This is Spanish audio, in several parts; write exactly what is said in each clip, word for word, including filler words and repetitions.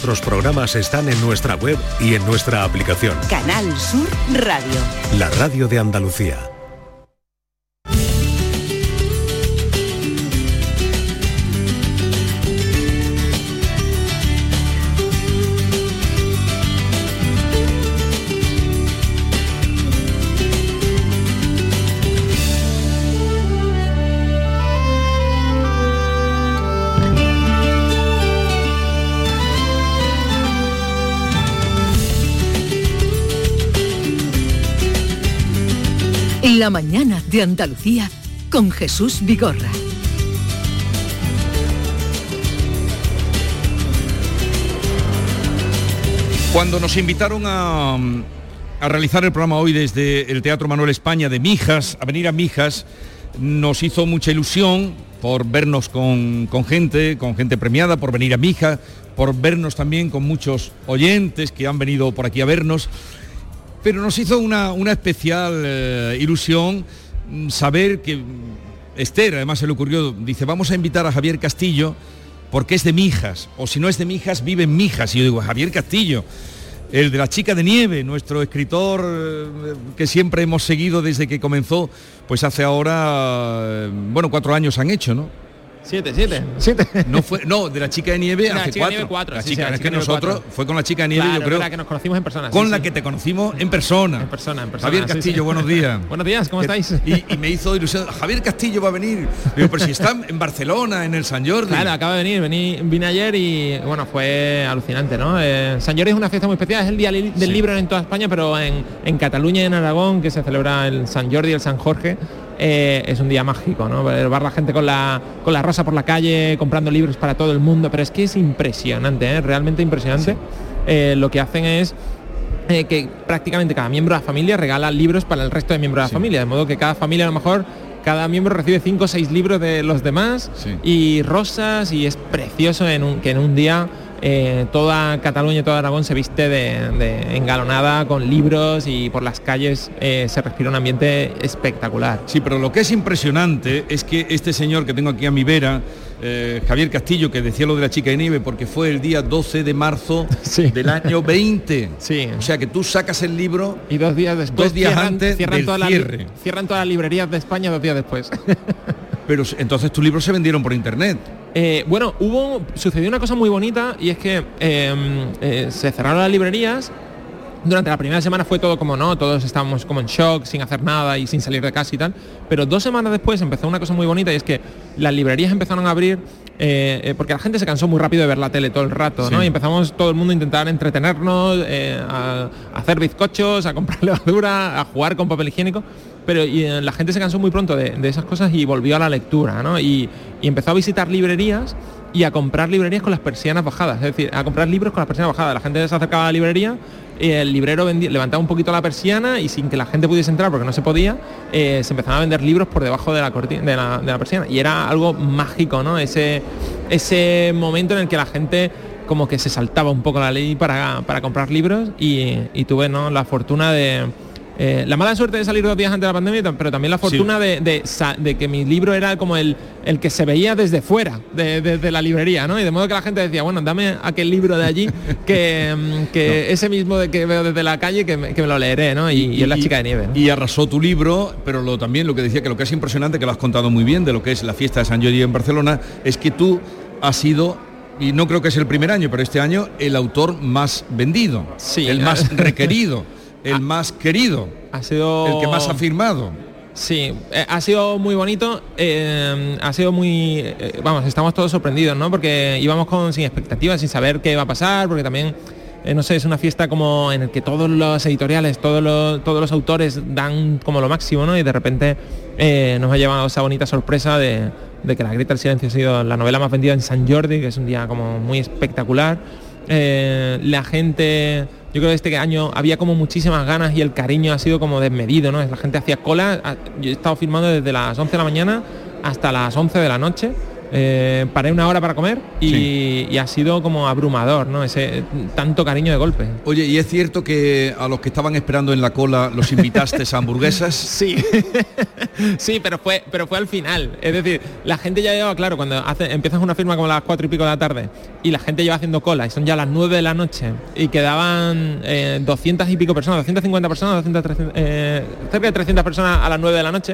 Nuestros programas están en nuestra web y en nuestra aplicación. Canal Sur Radio. La radio de Andalucía. La mañana de Andalucía con Jesús Vigorra. Cuando nos invitaron a, a realizar el programa hoy desde el Teatro Manuel España de Mijas, a venir a Mijas, nos hizo mucha ilusión por vernos con, con gente, con gente premiada, por venir a Mijas, por vernos también con muchos oyentes que han venido por aquí a vernos. Pero nos hizo una, una especial eh, ilusión saber que Esther, además se le ocurrió, dice, vamos a invitar a Javier Castillo porque es de Mijas, o si no es de Mijas, vive en Mijas. Y yo digo, Javier Castillo, el de La chica de nieve, nuestro escritor eh, que siempre hemos seguido desde que comenzó, pues hace ahora, eh, bueno, cuatro años han hecho, ¿no? Siete, siete, siete. No fue, no, de La chica de nieve de hace chica cuatro. De nieve, cuatro. La Sí, chica, sí, la es chica que de nosotros cuatro. fue con La chica de nieve, Claro, yo creo. La que nos conocimos en persona. Con sí, la sí. que te conocimos en persona. En persona, en persona. Javier sí, Castillo, sí. buenos días. Buenos días, ¿cómo estáis? Y, y me hizo ilusión, Javier Castillo va a venir. Digo, pero si está en Barcelona, en el Sant Jordi. Claro, acaba de venir, vení, vine ayer y bueno, fue alucinante, ¿no? Eh, Sant Jordi es una fiesta muy especial, es el día li- del Sí. libro en toda España, pero en, en Cataluña y en Aragón, que se celebra el Sant Jordi y el Sant Jorge, eh, es un día mágico, ¿no? Ver la gente con la, con la rosa por la calle, comprando libros para todo el mundo, pero es que es impresionante, ¿eh? Realmente impresionante. Sí. Eh, lo que hacen es eh, que prácticamente cada miembro de la familia regala libros para el resto de miembros de la sí. familia, de modo que cada familia a lo mejor cada miembro recibe cinco o seis libros de los demás sí. y rosas, y es precioso en un, que en un día eh, toda Cataluña y toda Aragón se viste de, de engalonada con libros, y por las calles eh, se respira un ambiente espectacular. Sí, pero lo que es impresionante es que este señor que tengo aquí a mi vera, eh, Javier Castillo, que decía lo de La chica de nieve, porque fue el día doce de marzo sí. del año veinte. Sí. O sea que tú sacas el libro y dos días después dos días cierran, antes cierran del toda cierre. La, cierran todas las librerías de España dos días después. Pero entonces tus libros se vendieron por internet. Eh, bueno, hubo sucedió una cosa muy bonita, y es que eh, eh, se cerraron las librerías. Durante la primera semana fue todo como no, todos estábamos como en shock, sin hacer nada y sin salir de casa y tal. Pero dos semanas después empezó una cosa muy bonita, y es que las librerías empezaron a abrir eh, eh, porque la gente se cansó muy rápido de ver la tele todo el rato, sí. ¿no? Y empezamos todo el mundo a intentar entretenernos, eh, a, a hacer bizcochos, a comprar levadura, a jugar con papel higiénico. Pero y, eh, la gente se cansó muy pronto de, de esas cosas y volvió a la lectura, ¿no? Y, y empezó a visitar librerías y a comprar librerías con las persianas bajadas, es decir, a comprar libros con las persianas bajadas. La gente se acercaba a la librería, y el librero vendía, levantaba un poquito la persiana, y sin que la gente pudiese entrar porque no se podía, eh, se empezaban a vender libros por debajo de la, cortina, de, la, de la persiana, y era algo mágico, ¿no? Ese, ese momento en el que la gente como que se saltaba un poco la ley para, para comprar libros, y, y tuve, ¿no?, la fortuna de... Eh, la mala suerte de salir dos días antes de la pandemia, pero también la fortuna sí. de, de, de que mi libro era como el, el que se veía desde fuera de, de, de la librería, ¿no? Y de modo que la gente decía, bueno, dame aquel libro de allí que, que no. ese mismo de que veo desde la calle que me, que me lo leeré, ¿no? Y, y, y es La chica de nieve, ¿no? Y arrasó tu libro, pero lo, también lo que decía, que lo que es impresionante, que lo has contado muy bien, de lo que es la fiesta de Sant Jordi en Barcelona, es que tú has sido, y no creo que es el primer año, pero este año, el autor más vendido, sí, el más requerido. El más querido, ha sido el que más ha firmado. Sí, eh, ha sido muy bonito, eh, ha sido muy... Eh, vamos, estamos todos sorprendidos, ¿no? Porque íbamos con sin expectativas, sin saber qué va a pasar, porque también, eh, no sé, es una fiesta como en el que todos los editoriales, todos los, todos los autores dan como lo máximo, ¿no? Y de repente eh, nos ha llevado esa bonita sorpresa de, de que La grieta del silencio ha sido la novela más vendida en Sant Jordi, que es un día como muy espectacular. Eh, la gente... Yo creo que este año había como muchísimas ganas, y el cariño ha sido como desmedido, ¿no? La gente hacía cola. Yo he estado firmando desde las once de la mañana hasta las once de la noche, Eh, paré una hora para comer y, Sí. y ha sido como abrumador, ¿no? Ese tanto cariño de golpe. Oye, ¿y es cierto que a los que estaban esperando en la cola los invitaste a hamburguesas? Sí, sí, pero fue, pero fue al final. Es decir, la gente ya lleva, claro, cuando hace, empiezas una firma como a las cuatro y pico de la tarde y la gente lleva haciendo cola y son ya las nueve de la noche y quedaban eh, doscientas y pico personas, doscientas cincuenta personas, doscientas, trescientas, eh, cerca de trescientas personas a las nueve de la noche.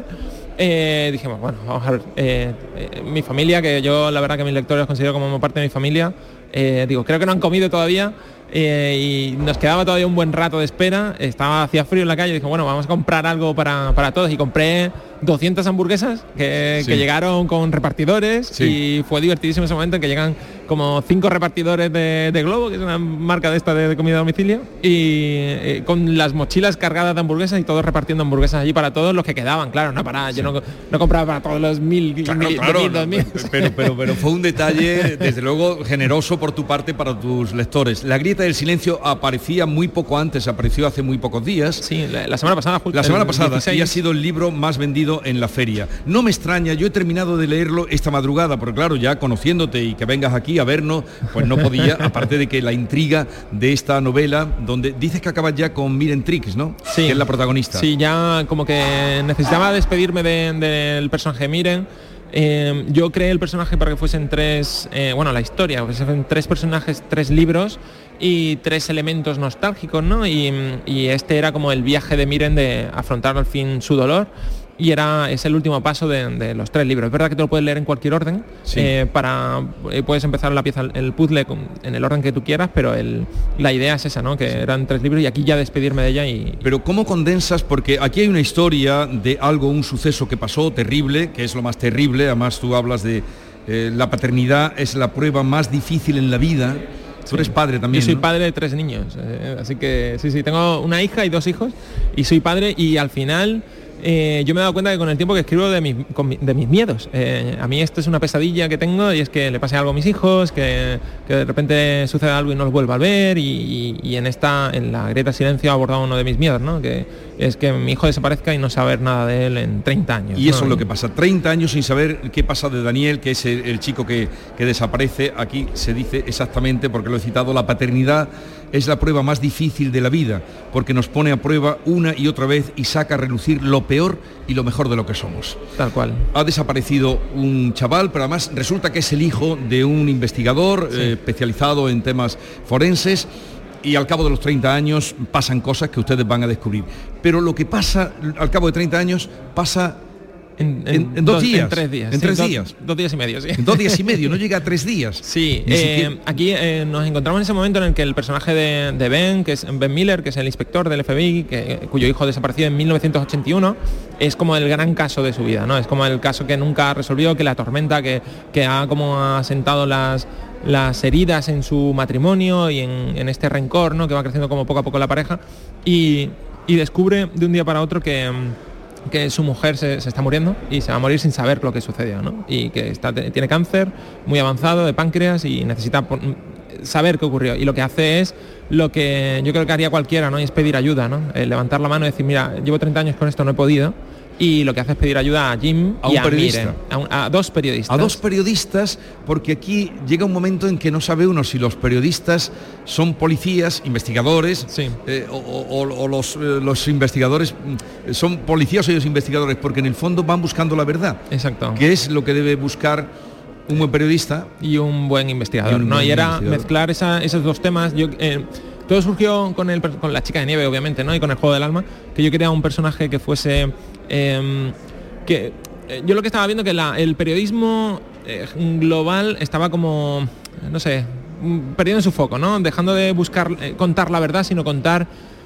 Eh, dijimos, bueno, vamos a ver, eh, eh, mi familia, que yo la verdad que mis lectores los considero como parte de mi familia, eh, digo, creo que no han comido todavía, eh, y nos quedaba todavía un buen rato de espera, estaba, hacía frío en la calle, dije, bueno, vamos a comprar algo para, para todos, y compré doscientas hamburguesas que, Sí. que llegaron con repartidores, Sí. y fue divertidísimo ese momento en que llegan como cinco repartidores de, de Globo, que es una marca de esta de, de comida a domicilio, y eh, con las mochilas cargadas de hamburguesas y todos repartiendo hamburguesas allí para todos los que quedaban, claro, no para, yo no, no compraba para todos los mil, Claro, mil, claro, mil, dos mil. pero, pero, pero fue un detalle, desde luego, generoso por tu parte para tus lectores. La grieta del silencio aparecía muy poco antes, apareció hace muy pocos días. Sí, la, la semana pasada, justo La semana el pasada, dieciséis. y ha sido el libro más vendido en la feria. No me extraña, yo he terminado de leerlo esta madrugada, porque claro, ya conociéndote y que vengas aquí a vernos, pues no podía, aparte de que la intriga de esta novela, donde dices que acabas ya con Miren Trix, ¿no? Sí. Que es la protagonista. Sí, ya como que necesitaba despedirme de- del personaje de Miren. Eh, yo creé el personaje para que fuesen tres, eh, bueno, la historia, que fuesen tres personajes, tres libros y tres elementos nostálgicos, ¿no? Y, y este era como el viaje de Miren de afrontar al fin su dolor. Y era, es el último paso de, de los tres libros. Es verdad que te lo puedes leer en cualquier orden, Sí. eh, para eh, puedes empezar la pieza, el puzzle con- en el orden que tú quieras, pero el, la idea es esa, ¿no? Que eran tres libros y aquí ya despedirme de ella y, Pero ¿cómo condensas? Porque aquí hay una historia de algo, un suceso que pasó terrible, que es lo más terrible, además tú hablas de eh, la paternidad es la prueba más difícil en la vida. Tú eres padre también, Yo soy ¿no? padre de tres niños, eh, así que sí, sí, tengo una hija y dos hijos y soy padre y al final eh, yo me he dado cuenta que con el tiempo que escribo de mis, con mi- de mis miedos, eh, a mí esto es una pesadilla que tengo y es que le pase algo a mis hijos, que, que de repente suceda algo y no los vuelva a ver y, y- y en esta, en la Grieta Silencio he abordado uno de mis miedos, ¿no? Que es que mi hijo desaparezca y no saber nada de él en treinta años. Y eso ¿no? es lo que pasa, treinta años sin saber qué pasa de Daniel, que es el, el chico que, que desaparece. Aquí se dice exactamente, porque lo he citado, la paternidad es la prueba más difícil de la vida, porque nos pone a prueba una y otra vez y saca a relucir lo peor y lo mejor de lo que somos. Tal cual. Ha desaparecido un chaval, pero además resulta que es el hijo de un investigador Sí. eh, especializado en temas forenses, y al cabo de los treinta años pasan cosas que ustedes van a descubrir. Pero lo que pasa al cabo de treinta años pasa En, En- en dos días. En tres días. En sí, tres dos- días. Dos días y medio, sí. en dos días y medio, no llega a tres días. Sí, Ni eh, siquiera- aquí eh, nos encontramos en ese momento en el que el personaje de, de Ben, que es Ben Miller, que es el inspector del F B I, que, cuyo hijo desapareció en mil novecientos ochenta y uno, es como el gran caso de su vida, ¿no? Es como el caso que nunca resolvió, que la atormenta, que, que ha como asentado las, las heridas en su matrimonio y en, en este rencor, ¿no? Que va creciendo como poco a poco la pareja y, y descubre de un día para otro que... mm, que su mujer se, se está muriendo y se va a morir sin saber lo que sucedió, ¿no? Y que está, tiene cáncer muy avanzado de páncreas y necesita pon- saber qué ocurrió. Y lo que hace es lo que yo creo que haría cualquiera, ¿no? Y es pedir ayuda, ¿no? Eh, levantar la mano y decir, mira, llevo treinta años con esto, no he podido. Y lo que hace es pedir ayuda a Jim A y un a periodista. Miren, a, un- a dos periodistas. A dos periodistas, porque aquí llega un momento en que no sabe uno si los periodistas son policías, investigadores, Sí. eh, o, o- o los, eh, los investigadores mm, son policías o ellos investigadores, porque en el fondo van buscando la verdad, Exacto. que es lo que debe buscar un buen periodista. Y un buen investigador, Y un ¿no? buen Y era investigador. mezclar esa- esos dos temas. Yo, eh, todo surgió con, el, per- con la chica de nieve, obviamente, ¿no? Y con el juego del alma, que yo quería un personaje que fuese... eh, que eh, yo lo que estaba viendo que la- el periodismo eh, global estaba como, no sé, mm, perdiendo su foco, ¿no? Dejando de buscar eh, contar la verdad, sino contar...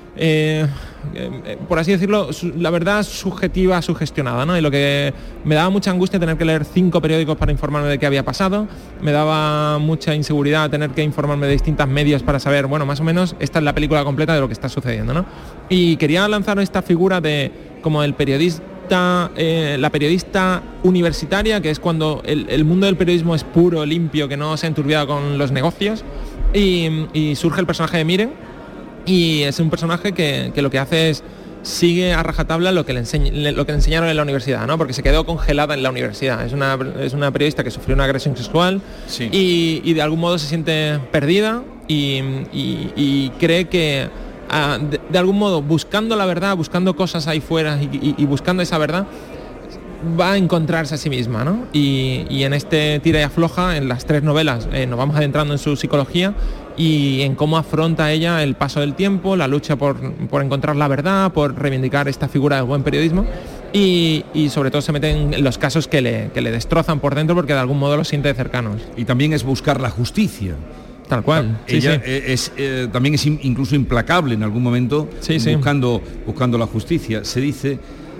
eh, eh, por así decirlo, su- la verdad subjetiva, sugestionada, ¿no? Y lo que me daba mucha angustia tener que leer cinco periódicos para informarme de qué había pasado, me daba mucha inseguridad tener que informarme de distintos medios para saber, bueno, más o menos esta es la película completa de lo que está sucediendo, ¿no? Y quería lanzar esta figura de como el periodista, eh, la periodista universitaria, que es cuando el, el mundo del periodismo es puro, limpio, que no se ha enturbiado con los negocios, y, y surge el personaje de Miren. Y es un personaje que, que lo que hace es sigue a rajatabla lo que le, enseñ- lo que le enseñaron en la universidad, ¿no? Porque se quedó congelada en la universidad. Es una, es una periodista que sufrió una agresión sexual sí. y, y de algún modo se siente perdida y, y, y cree que uh, de, de algún modo buscando la verdad, buscando cosas ahí fuera y, y, y buscando esa verdad, va a encontrarse a sí misma, ¿no? Y, y en este tira y afloja, en las tres novelas, eh, nos vamos adentrando en su psicología y en cómo afronta ella el paso del tiempo, la lucha por, por encontrar la verdad, por reivindicar esta figura del buen periodismo y, y sobre todo se mete en los casos que le, que le destrozan por dentro porque de algún modo los siente cercanos. Y también es buscar la justicia. Tal cual. Sí, ella sí. Es, eh, también es incluso implacable en algún momento sí, sí. buscando, buscando la justicia. Se dice...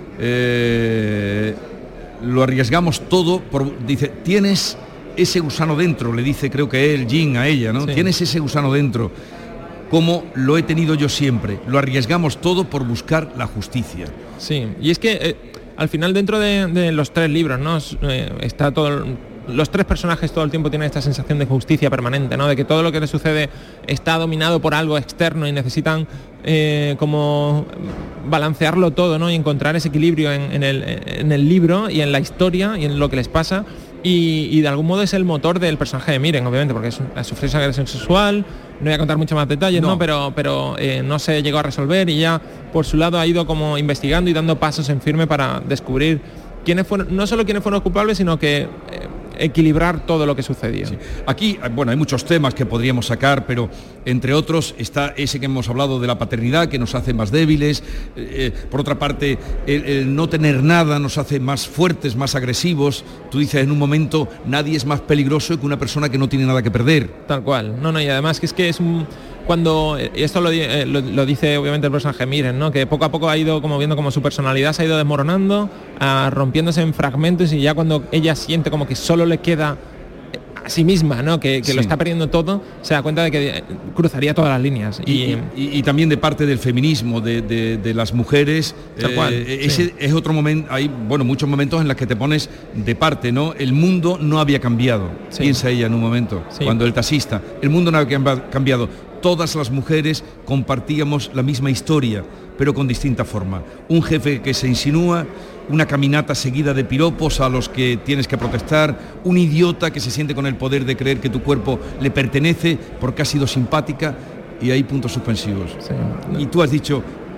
Eh, lo arriesgamos todo por, dice, tienes ese gusano dentro, le dice creo que él, Jin, a ella, ¿no? Sí. Tienes ese gusano dentro, como lo he tenido yo siempre, lo arriesgamos todo por buscar la justicia. Sí, y es que eh, al final dentro de, de los tres libros, ¿no? Eh, está todo... Los tres personajes todo el tiempo tienen esta sensación de justicia permanente, ¿no? De que todo lo que les sucede está dominado por algo externo y necesitan eh, como balancearlo todo, ¿no? Y encontrar ese equilibrio en, en, el, en el libro y en la historia y en lo que les pasa. Y, y de algún modo es el motor del personaje de Miren, obviamente, porque es, ha sufrido esa agresión sexual. No voy a contar mucho más detalles, ¿no? ¿no? Pero, pero eh, no se llegó a resolver y ya por su lado ha ido como investigando y dando pasos en firme para descubrir quiénes fueron, no solo quiénes fueron los culpables, sino que... Eh, equilibrar todo lo que sucedió. Sí. Aquí, bueno, hay muchos temas que podríamos sacar, pero entre otros está ese que hemos hablado de la paternidad, que nos hace más débiles. Eh, por otra parte, el, el no tener nada nos hace más fuertes, más agresivos. Tú dices en un momento, nadie es más peligroso que una persona que no tiene nada que perder. Tal cual. No, no, y además que es que es un... Cuando, esto lo, eh, lo, lo dice obviamente el personaje Miren, ¿no? Que poco a poco ha ido como viendo como su personalidad se ha ido desmoronando, uh, rompiéndose en fragmentos y ya cuando ella siente como que solo le queda a sí misma, ¿no? Que, que sí. Lo está perdiendo todo, se da cuenta de que cruzaría todas las líneas. Y, y, y, y también de parte del feminismo, de, de, de las mujeres, tal cual, eh, ese sí. Es otro momento, hay bueno muchos momentos en los que te pones de parte, ¿no? El mundo no había cambiado, sí. Piensa ella en un momento, sí. Cuando el taxista, el mundo no había cambiado. Todas las mujeres compartíamos la misma historia, pero con distinta forma. Un jefe que se insinúa, una caminata seguida de piropos a los que tienes que protestar, un idiota que se siente con el poder de creer que tu cuerpo le pertenece porque ha sido simpática, y hay puntos suspensivos. Sí, no. Y tú has dicho,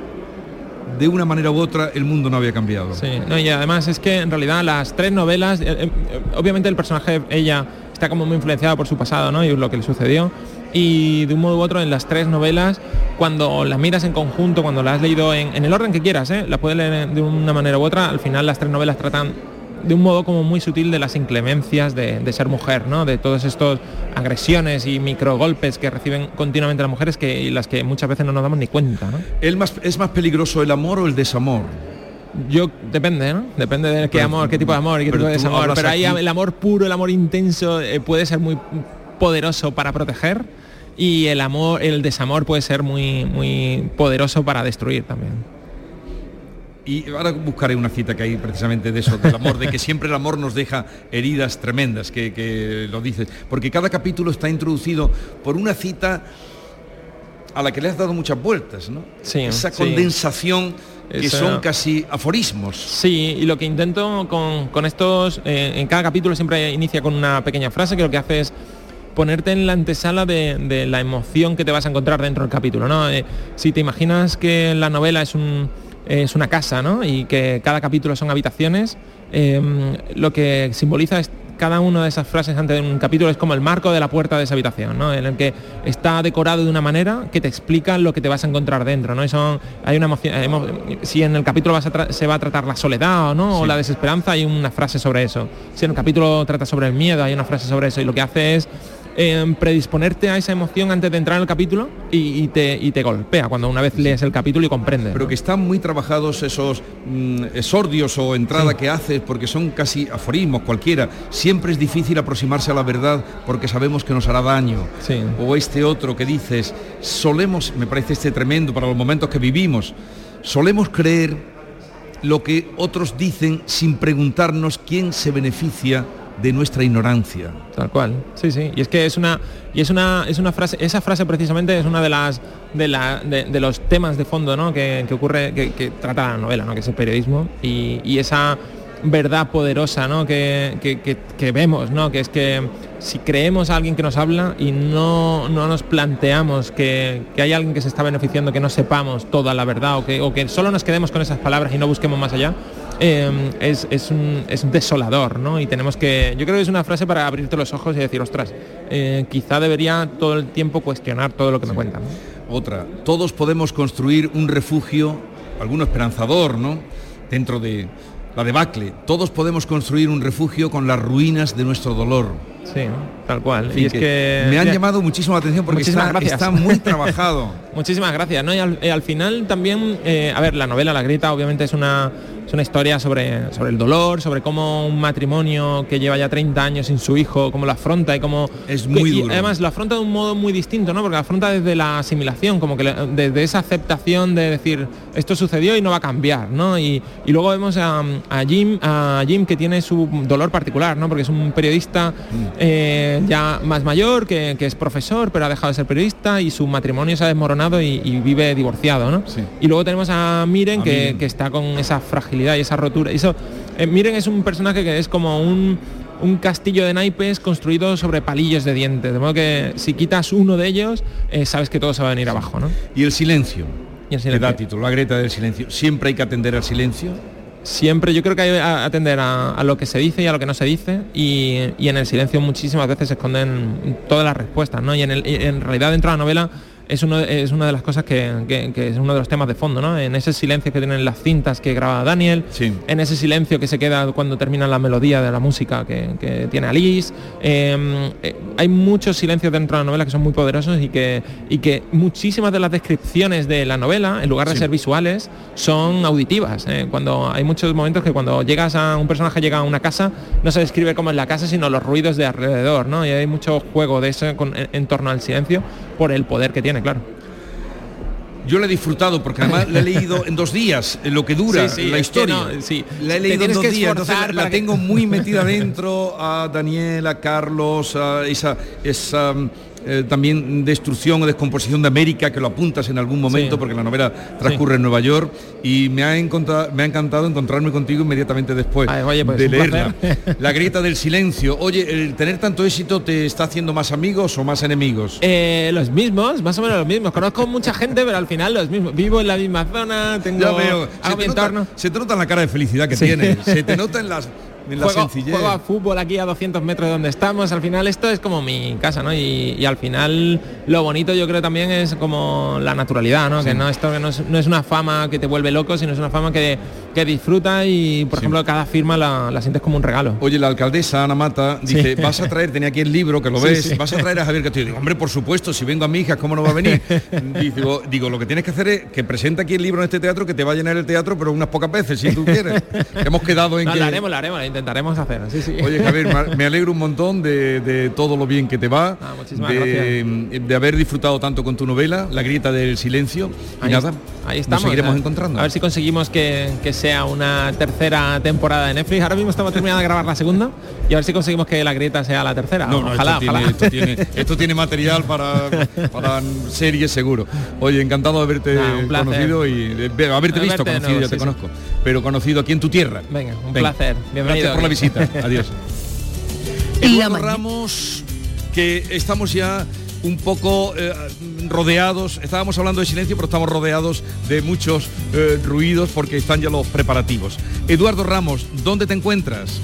de una manera u otra, el mundo no había cambiado. Sí, no, y además es que en realidad las tres novelas, eh, eh, obviamente el personaje, ella está como muy influenciada por su pasado, ¿no? Y lo que le sucedió. Y de un modo u otro en las tres novelas, cuando las miras en conjunto, cuando las has leído en, en el orden que quieras, ¿eh? La puedes leer de una manera u otra, al final las tres novelas tratan de un modo como muy sutil de las inclemencias de, de ser mujer, ¿no? De todas estas agresiones y microgolpes que reciben continuamente las mujeres que, y las que muchas veces no nos damos ni cuenta, ¿no? ¿El más, ¿Es más peligroso el amor o el desamor? Yo, depende, ¿no? Depende de qué pero, amor, qué tipo de amor y qué tipo de desamor. Pero ahí aquí... el amor puro, el amor intenso eh, puede ser muy poderoso para proteger. Y el amor, el desamor puede ser muy, muy poderoso para destruir también. Y ahora buscaré una cita que hay precisamente de eso, del amor, de que siempre el amor nos deja heridas tremendas, que, que lo dices. Porque cada capítulo está introducido por una cita a la que le has dado muchas vueltas, ¿no? Sí, esa sí. condensación que Eso... son casi aforismos. Sí, y lo que intento con, con estos, eh, en cada capítulo siempre inicia con una pequeña frase que lo que hace es ponerte en la antesala de, de la emoción que te vas a encontrar dentro del capítulo, ¿no? Eh, si te imaginas que la novela es un es una casa, ¿no? Y que cada capítulo son habitaciones, eh, lo que simboliza es cada una de esas frases antes de un capítulo es como el marco de la puerta de esa habitación, ¿no? En el que está decorado de una manera que te explica lo que te vas a encontrar dentro, ¿no? Y son, hay una emoción, hemos, si en el capítulo vas a tra- se va a tratar la soledad o no, sí. o la desesperanza, hay una frase sobre eso. Si en el capítulo trata sobre el miedo, hay una frase sobre eso. Y lo que hace es Eh, predisponerte a esa emoción antes de entrar en el capítulo y, y, te, y te golpea cuando una vez sí. lees el capítulo y comprendes. Pero ¿no? Que están muy trabajados esos mm, exordios o entrada sí. que haces, porque son casi aforismos cualquiera. Siempre es difícil aproximarse a la verdad porque sabemos que nos hará daño. Sí. O este otro que dices, solemos, me parece este tremendo para los momentos que vivimos, solemos creer lo que otros dicen sin preguntarnos quién se beneficia de nuestra ignorancia. Tal cual, sí, sí. Y es que es una y es una es una frase, esa frase precisamente es una de las de la de, de los temas de fondo, ¿no? que, que ocurre, que, que trata la novela, ¿no? Que es el periodismo y, y esa verdad poderosa, ¿no? que, que, que, que vemos, ¿no? Que es que si creemos a alguien que nos habla y no, no nos planteamos que, que hay alguien que se está beneficiando, que no sepamos toda la verdad o que, o que solo nos quedemos con esas palabras y no busquemos más allá, eh, es, es, un, es desolador, ¿no? Y tenemos que, yo creo que es una frase para abrirte los ojos y decir, ostras, eh, quizá debería todo el tiempo cuestionar todo lo que me cuentan, ¿no? Otra, todos podemos construir un refugio, alguno esperanzador, ¿no? Dentro de la debacle, todos podemos construir un refugio con las ruinas de nuestro dolor. Sí, tal cual. En fin, y es que que me han mira, llamado muchísimo la atención porque está, está muy trabajado. Muchísimas gracias, ¿no? Y al, eh, al final también, eh, a ver, la novela La Grieta obviamente es una, es una historia sobre, sobre el dolor, sobre cómo un matrimonio que lleva ya treinta años sin su hijo, cómo lo afronta y cómo... Es muy y, duro. Y además lo afronta de un modo muy distinto, ¿no? Porque lo afronta desde la asimilación, como que le, desde esa aceptación de decir, esto sucedió y no va a cambiar, ¿no? Y, y luego vemos a, a Jim, a Jim que tiene su dolor particular, ¿no? Porque es un periodista eh, ya más mayor, que, que es profesor, pero ha dejado de ser periodista y su matrimonio se ha desmoronado y, y vive divorciado, ¿no? Sí. Y luego tenemos a Miren, a que, Miren. que está con esa fragilidad y esa rotura. Y eso, eh, Miren es un personaje que es como un, un castillo de naipes construido sobre palillos de dientes, de modo que si quitas uno de ellos, eh, sabes que todo se va a venir abajo, ¿no? Y el silencio, Y el que silencio. da título, La Grieta del silencio. Siempre hay que atender al silencio. Siempre, yo creo que hay que atender a, a lo que se dice y a lo que no se dice, y, y en el silencio muchísimas veces se esconden todas las respuestas, ¿no? Y en, el, y en realidad dentro de la novela es, uno, es una de las cosas que, que, que es uno de los temas de fondo, ¿no? En ese silencio que tienen las cintas que graba Daniel, Sí. en ese silencio que se queda cuando termina la melodía de la música que, que tiene Alice, eh, eh, hay muchos silencios dentro de la novela que son muy poderosos y que, y que muchísimas de las descripciones de la novela, en lugar de Sí. ser visuales, son auditivas. eh. Cuando hay muchos momentos que cuando llegas a un personaje llega a una casa, no se describe cómo es la casa, sino los ruidos de alrededor, ¿no? Y hay mucho juego de eso con, en, en torno al silencio por el poder que tiene, claro. Yo la he disfrutado porque además la he leído en dos días, en lo que dura Sí, sí, la es que historia. no, sí. La he Te leído en tienes dos que días, entonces la, esforzar la para que- tengo muy metida dentro a Daniel, a Carlos, a esa, esa eh, también destrucción o descomposición de América que lo apuntas en algún momento Sí. porque la novela transcurre Sí. en Nueva York y me ha, encontrado, me ha encantado encontrarme contigo inmediatamente después Ay, oye, pues, de un leerla. placer. La Grieta del silencio. Oye, ¿el tener tanto éxito te está haciendo más amigos o más enemigos? Eh, los mismos, más o menos los mismos. Conozco mucha gente, pero al final los mismos. Vivo en la misma zona, tengo Ya veo, se hago te, mi nota, entorno. se te nota en la cara de felicidad que Sí. tienes, se te nota en las en la Juego, sencillez. juego a fútbol aquí a doscientos metros de donde estamos. Al final esto es como mi casa, ¿no? Y, y al final lo bonito yo creo también es como la naturalidad, ¿no? Sí. Que no esto que no es, no es una fama que te vuelve loco, sino es una fama que, que disfruta y, por Sí. ejemplo, cada firma la, la sientes como un regalo. Oye, la alcaldesa Ana Mata dice, Sí. vas a traer, tenía aquí el libro, que lo Sí, ves, sí. vas a traer a Javier Castillo. Digo, hombre, por supuesto, si vengo a mi hija, ¿cómo no va a venir? Digo, digo, lo que tienes que hacer es que presente aquí el libro en este teatro, que te va a llenar el teatro, pero unas pocas veces, si tú quieres. Hemos quedado en No, que... lo haremos, lo haremos, lo intentaremos hacer. Sí, sí. Oye, Javier, me- me alegro un montón de, de todo lo bien que te va, Ah, muchísimas de, de haber disfrutado tanto con tu novela, La Grieta del silencio. Y Ahí, nada, ahí estamos. nos seguiremos a, encontrando. A ver si conseguimos que, que sea una tercera temporada de Netflix. Ahora mismo estamos terminando de grabar la segunda y a ver si conseguimos que La Grieta sea la tercera. No, no, ojalá, esto, ojalá. Tiene, esto, tiene, esto tiene material para, para series seguro. Oye, encantado de haberte Nah, un placer. conocido y de, de haberte De visto, verte de conocido, nuevo, ya te sí, conozco, pero conocido aquí en tu tierra. Venga, un Venga. placer. Bienvenido. Gracias por la visita. Adiós. La Eduardo mañana. Ramos, que estamos ya un poco eh, rodeados, estábamos hablando de silencio, pero estamos rodeados de muchos eh, ruidos porque están ya los preparativos. Eduardo Ramos, ¿dónde te encuentras?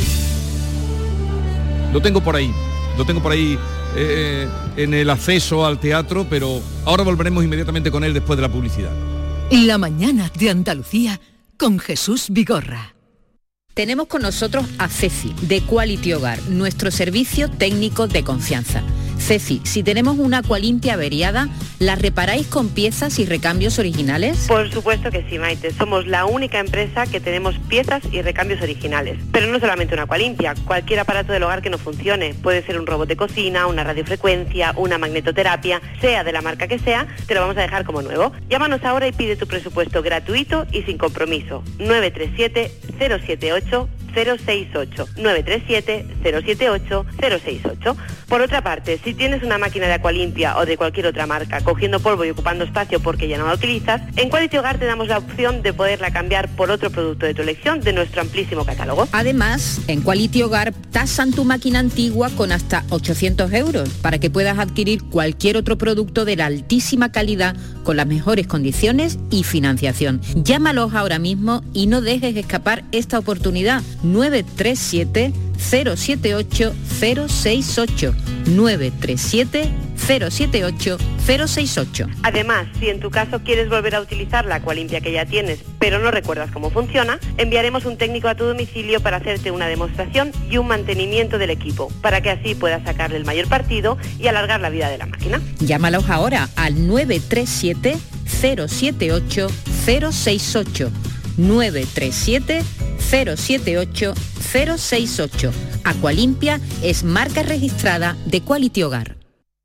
Lo tengo por ahí, lo tengo por ahí eh, en el acceso al teatro, pero ahora volveremos inmediatamente con él después de la publicidad. La mañana de Andalucía con Jesús Vigorra. Tenemos con nosotros a Ceci, de Quality Hogar, nuestro servicio técnico de confianza. Ceci, si tenemos una Aqualimpia averiada, ¿la reparáis con piezas y recambios originales? Por supuesto que sí, Maite. Somos la única empresa que tenemos piezas y recambios originales. Pero no solamente una Aqualimpia, cualquier aparato del hogar que no funcione. Puede ser un robot de cocina, una radiofrecuencia, una magnetoterapia, sea de la marca que sea, te lo vamos a dejar como nuevo. Llámanos ahora y pide tu presupuesto gratuito y sin compromiso. nueve tres siete, cero siete ocho, cero seis ocho, nueve tres siete, cero siete ocho, cero seis ocho. Por otra parte, si tienes una máquina de Aqualimpia o de cualquier otra marca cogiendo polvo y ocupando espacio porque ya no la utilizas, en Quality Hogar te damos la opción de poderla cambiar por otro producto de tu elección de nuestro amplísimo catálogo. Además, en Quality Hogar tasan tu máquina antigua con hasta ochocientos euros para que puedas adquirir cualquier otro producto de la altísima calidad con las mejores condiciones y financiación. Llámalos ahora mismo y no dejes escapar esta oportunidad. nueve tres siete, cero siete ocho, cero seis ocho, nueve tres siete, cero siete ocho, cero seis ocho. Además, si en tu caso quieres volver a utilizar la Aqualimpia que ya tienes, pero no recuerdas cómo funciona, enviaremos un técnico a tu domicilio para hacerte una demostración y un mantenimiento del equipo, para que así puedas sacarle el mayor partido y alargar la vida de la máquina. Llámalos ahora al nueve tres siete, cero siete ocho, cero seis ocho, nueve tres siete, cero siete ocho, cero seis ocho. Aqualimpia es marca registrada de Quality Hogar.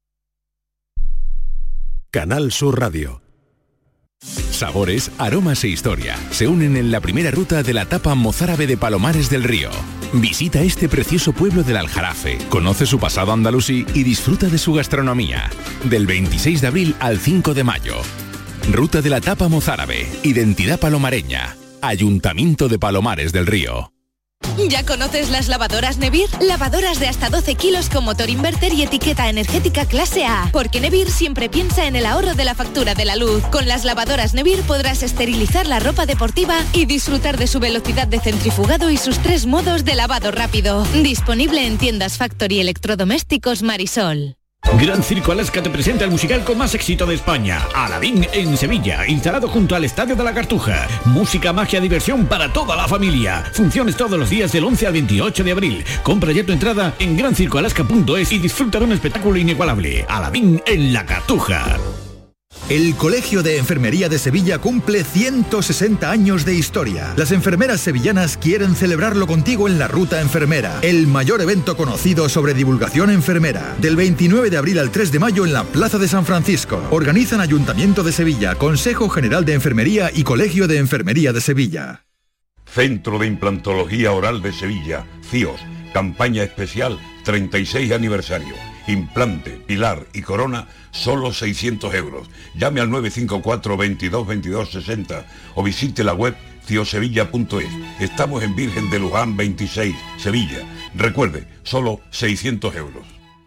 Canal Sur Radio. Sabores, aromas e historia se unen en la primera ruta de la etapa mozárabe de Palomares del Río. Visita este precioso pueblo del Aljarafe, conoce su pasado andalusí y disfruta de su gastronomía. Del veintiséis de abril al cinco de mayo. Ruta de la etapa mozárabe, identidad palomareña. Ayuntamiento de Palomares del Río. ¿Ya conoces las lavadoras Nevir? Lavadoras de hasta doce kilos con motor inverter y etiqueta energética clase A. Porque Nevir siempre piensa en el ahorro de la factura de la luz. Con las lavadoras Nevir podrás esterilizar la ropa deportiva y disfrutar de su velocidad de centrifugado y sus tres modos de lavado rápido. Disponible en tiendas Factory Electrodomésticos Marisol. Gran Circo Alaska te presenta el musical con más éxito de España, Aladín en Sevilla, instalado junto al Estadio de la Cartuja. Música, magia, diversión para toda la familia. Funciones todos los días del once al veintiocho de abril. Compra ya tu entrada en gran circo alaska punto es y disfruta de un espectáculo inigualable. Aladín en la Cartuja. El Colegio de Enfermería de Sevilla cumple ciento sesenta años de historia. Las enfermeras sevillanas quieren celebrarlo contigo en la Ruta Enfermera, el mayor evento conocido sobre divulgación enfermera. Del veintinueve de abril al tres de mayo en la Plaza de San Francisco. Organizan Ayuntamiento de Sevilla, Consejo General de Enfermería y Colegio de Enfermería de Sevilla. Centro de Implantología Oral de Sevilla, C I O S, campaña especial treinta y seis aniversario. Implante, pilar y corona, solo seiscientos euros. Llame al nueve cinco cuatro, veintidós, veintidós, sesenta o visite la web ciosevilla punto es. Estamos en Virgen de Luján veintiséis, Sevilla. Recuerde, solo seiscientos euros.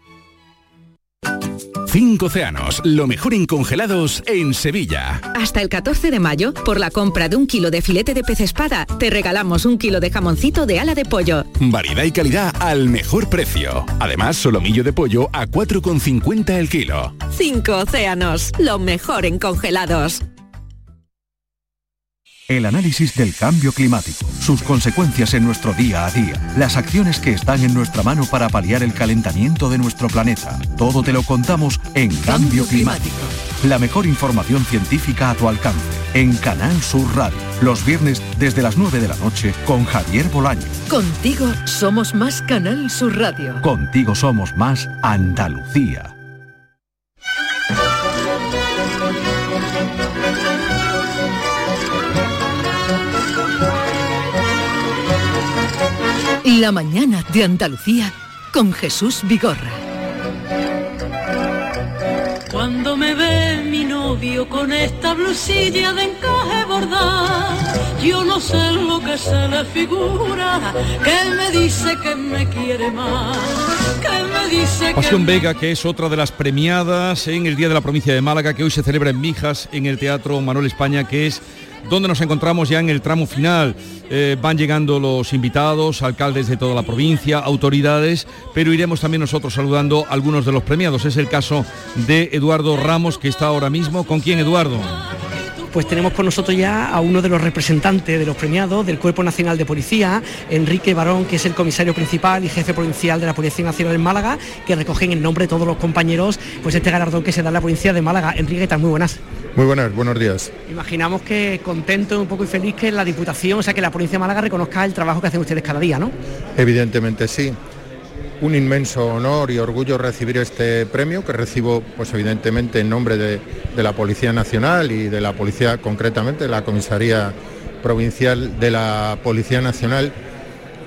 Cinco Océanos, lo mejor en congelados en Sevilla. Hasta el catorce de mayo, por la compra de un kilo de filete de pez espada, te regalamos un kilo de jamoncito de ala de pollo. Variedad y calidad al mejor precio. Además, solomillo de pollo a cuatro con cincuenta el kilo. Cinco Océanos, lo mejor en congelados. El análisis del cambio climático, sus consecuencias en nuestro día a día, las acciones que están en nuestra mano para paliar el calentamiento de nuestro planeta. Todo te lo contamos en Cambio Climático. La mejor información científica a tu alcance. En Canal Sur Radio. Los viernes desde las nueve de la noche con Javier Bolaño. Contigo somos más Canal Sur Radio. Contigo somos más Andalucía. La mañana de Andalucía con Jesús Vigorra. Cuando me ve mi novio con esta blusilla de encaje bordado, yo no sé lo que se le figura, que me dice que me quiere más, que me dice que... Pasión Vega, que es otra de las premiadas en el Día de la Provincia de Málaga, que hoy se celebra en Mijas, en el Teatro Manuel España, que es donde nos encontramos ya en el tramo final. Eh, van llegando los invitados, alcaldes de toda la provincia, autoridades, pero iremos también nosotros saludando a algunos de los premiados. Es el caso de Eduardo Ramos, que está ahora mismo. ¿Con quién, Eduardo? Pues tenemos con nosotros ya a uno de los representantes de los premiados del Cuerpo Nacional de Policía, Enrique Barón, que es el comisario principal y jefe provincial de la Policía Nacional en Málaga, que recogen en nombre de todos los compañeros pues este galardón que se da en la provincia de Málaga. Enrique, ¿qué tal? Muy buenas. Muy buenas, buenos días. Imaginamos que contento, un poco y feliz que la Diputación, o sea que la provincia de Málaga reconozca el trabajo que hacen ustedes cada día, ¿no? Evidentemente sí. Un inmenso honor y orgullo recibir este premio, que recibo pues evidentemente en nombre de, de la Policía Nacional y de la Policía, concretamente la Comisaría Provincial de la Policía Nacional,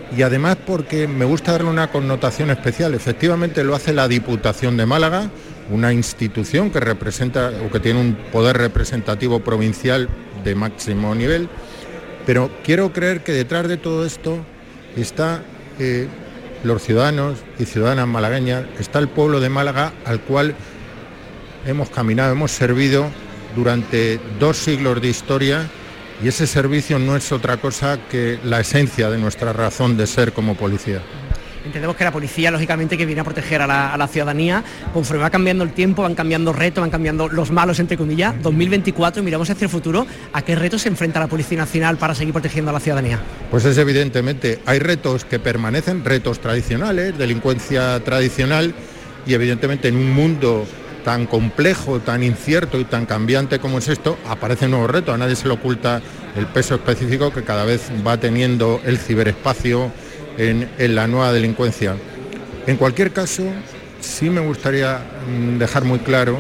y además porque me gusta darle una connotación especial. Efectivamente lo hace la Diputación de Málaga, una institución que representa o que tiene un poder representativo provincial de máximo nivel, pero quiero creer que detrás de todo esto está eh, los ciudadanos y ciudadanas malagueñas, está el pueblo de Málaga al cual hemos caminado, hemos servido durante dos siglos de historia, y ese servicio no es otra cosa que la esencia de nuestra razón de ser como policía. Entendemos que la policía, lógicamente, que viene a proteger a la, a la ciudadanía, conforme va cambiando el tiempo, van cambiando retos, van cambiando los malos, entre comillas. dos mil veinticuatro, miramos hacia el futuro, ¿a qué retos se enfrenta la Policía Nacional para seguir protegiendo a la ciudadanía? Pues es evidentemente, hay retos que permanecen, retos tradicionales, delincuencia tradicional, y evidentemente en un mundo tan complejo, tan incierto y tan cambiante como es esto, aparecen nuevos retos. A nadie se le oculta el peso específico que cada vez va teniendo el ciberespacio en, en la nueva delincuencia. En cualquier caso, sí me gustaría dejar muy claro,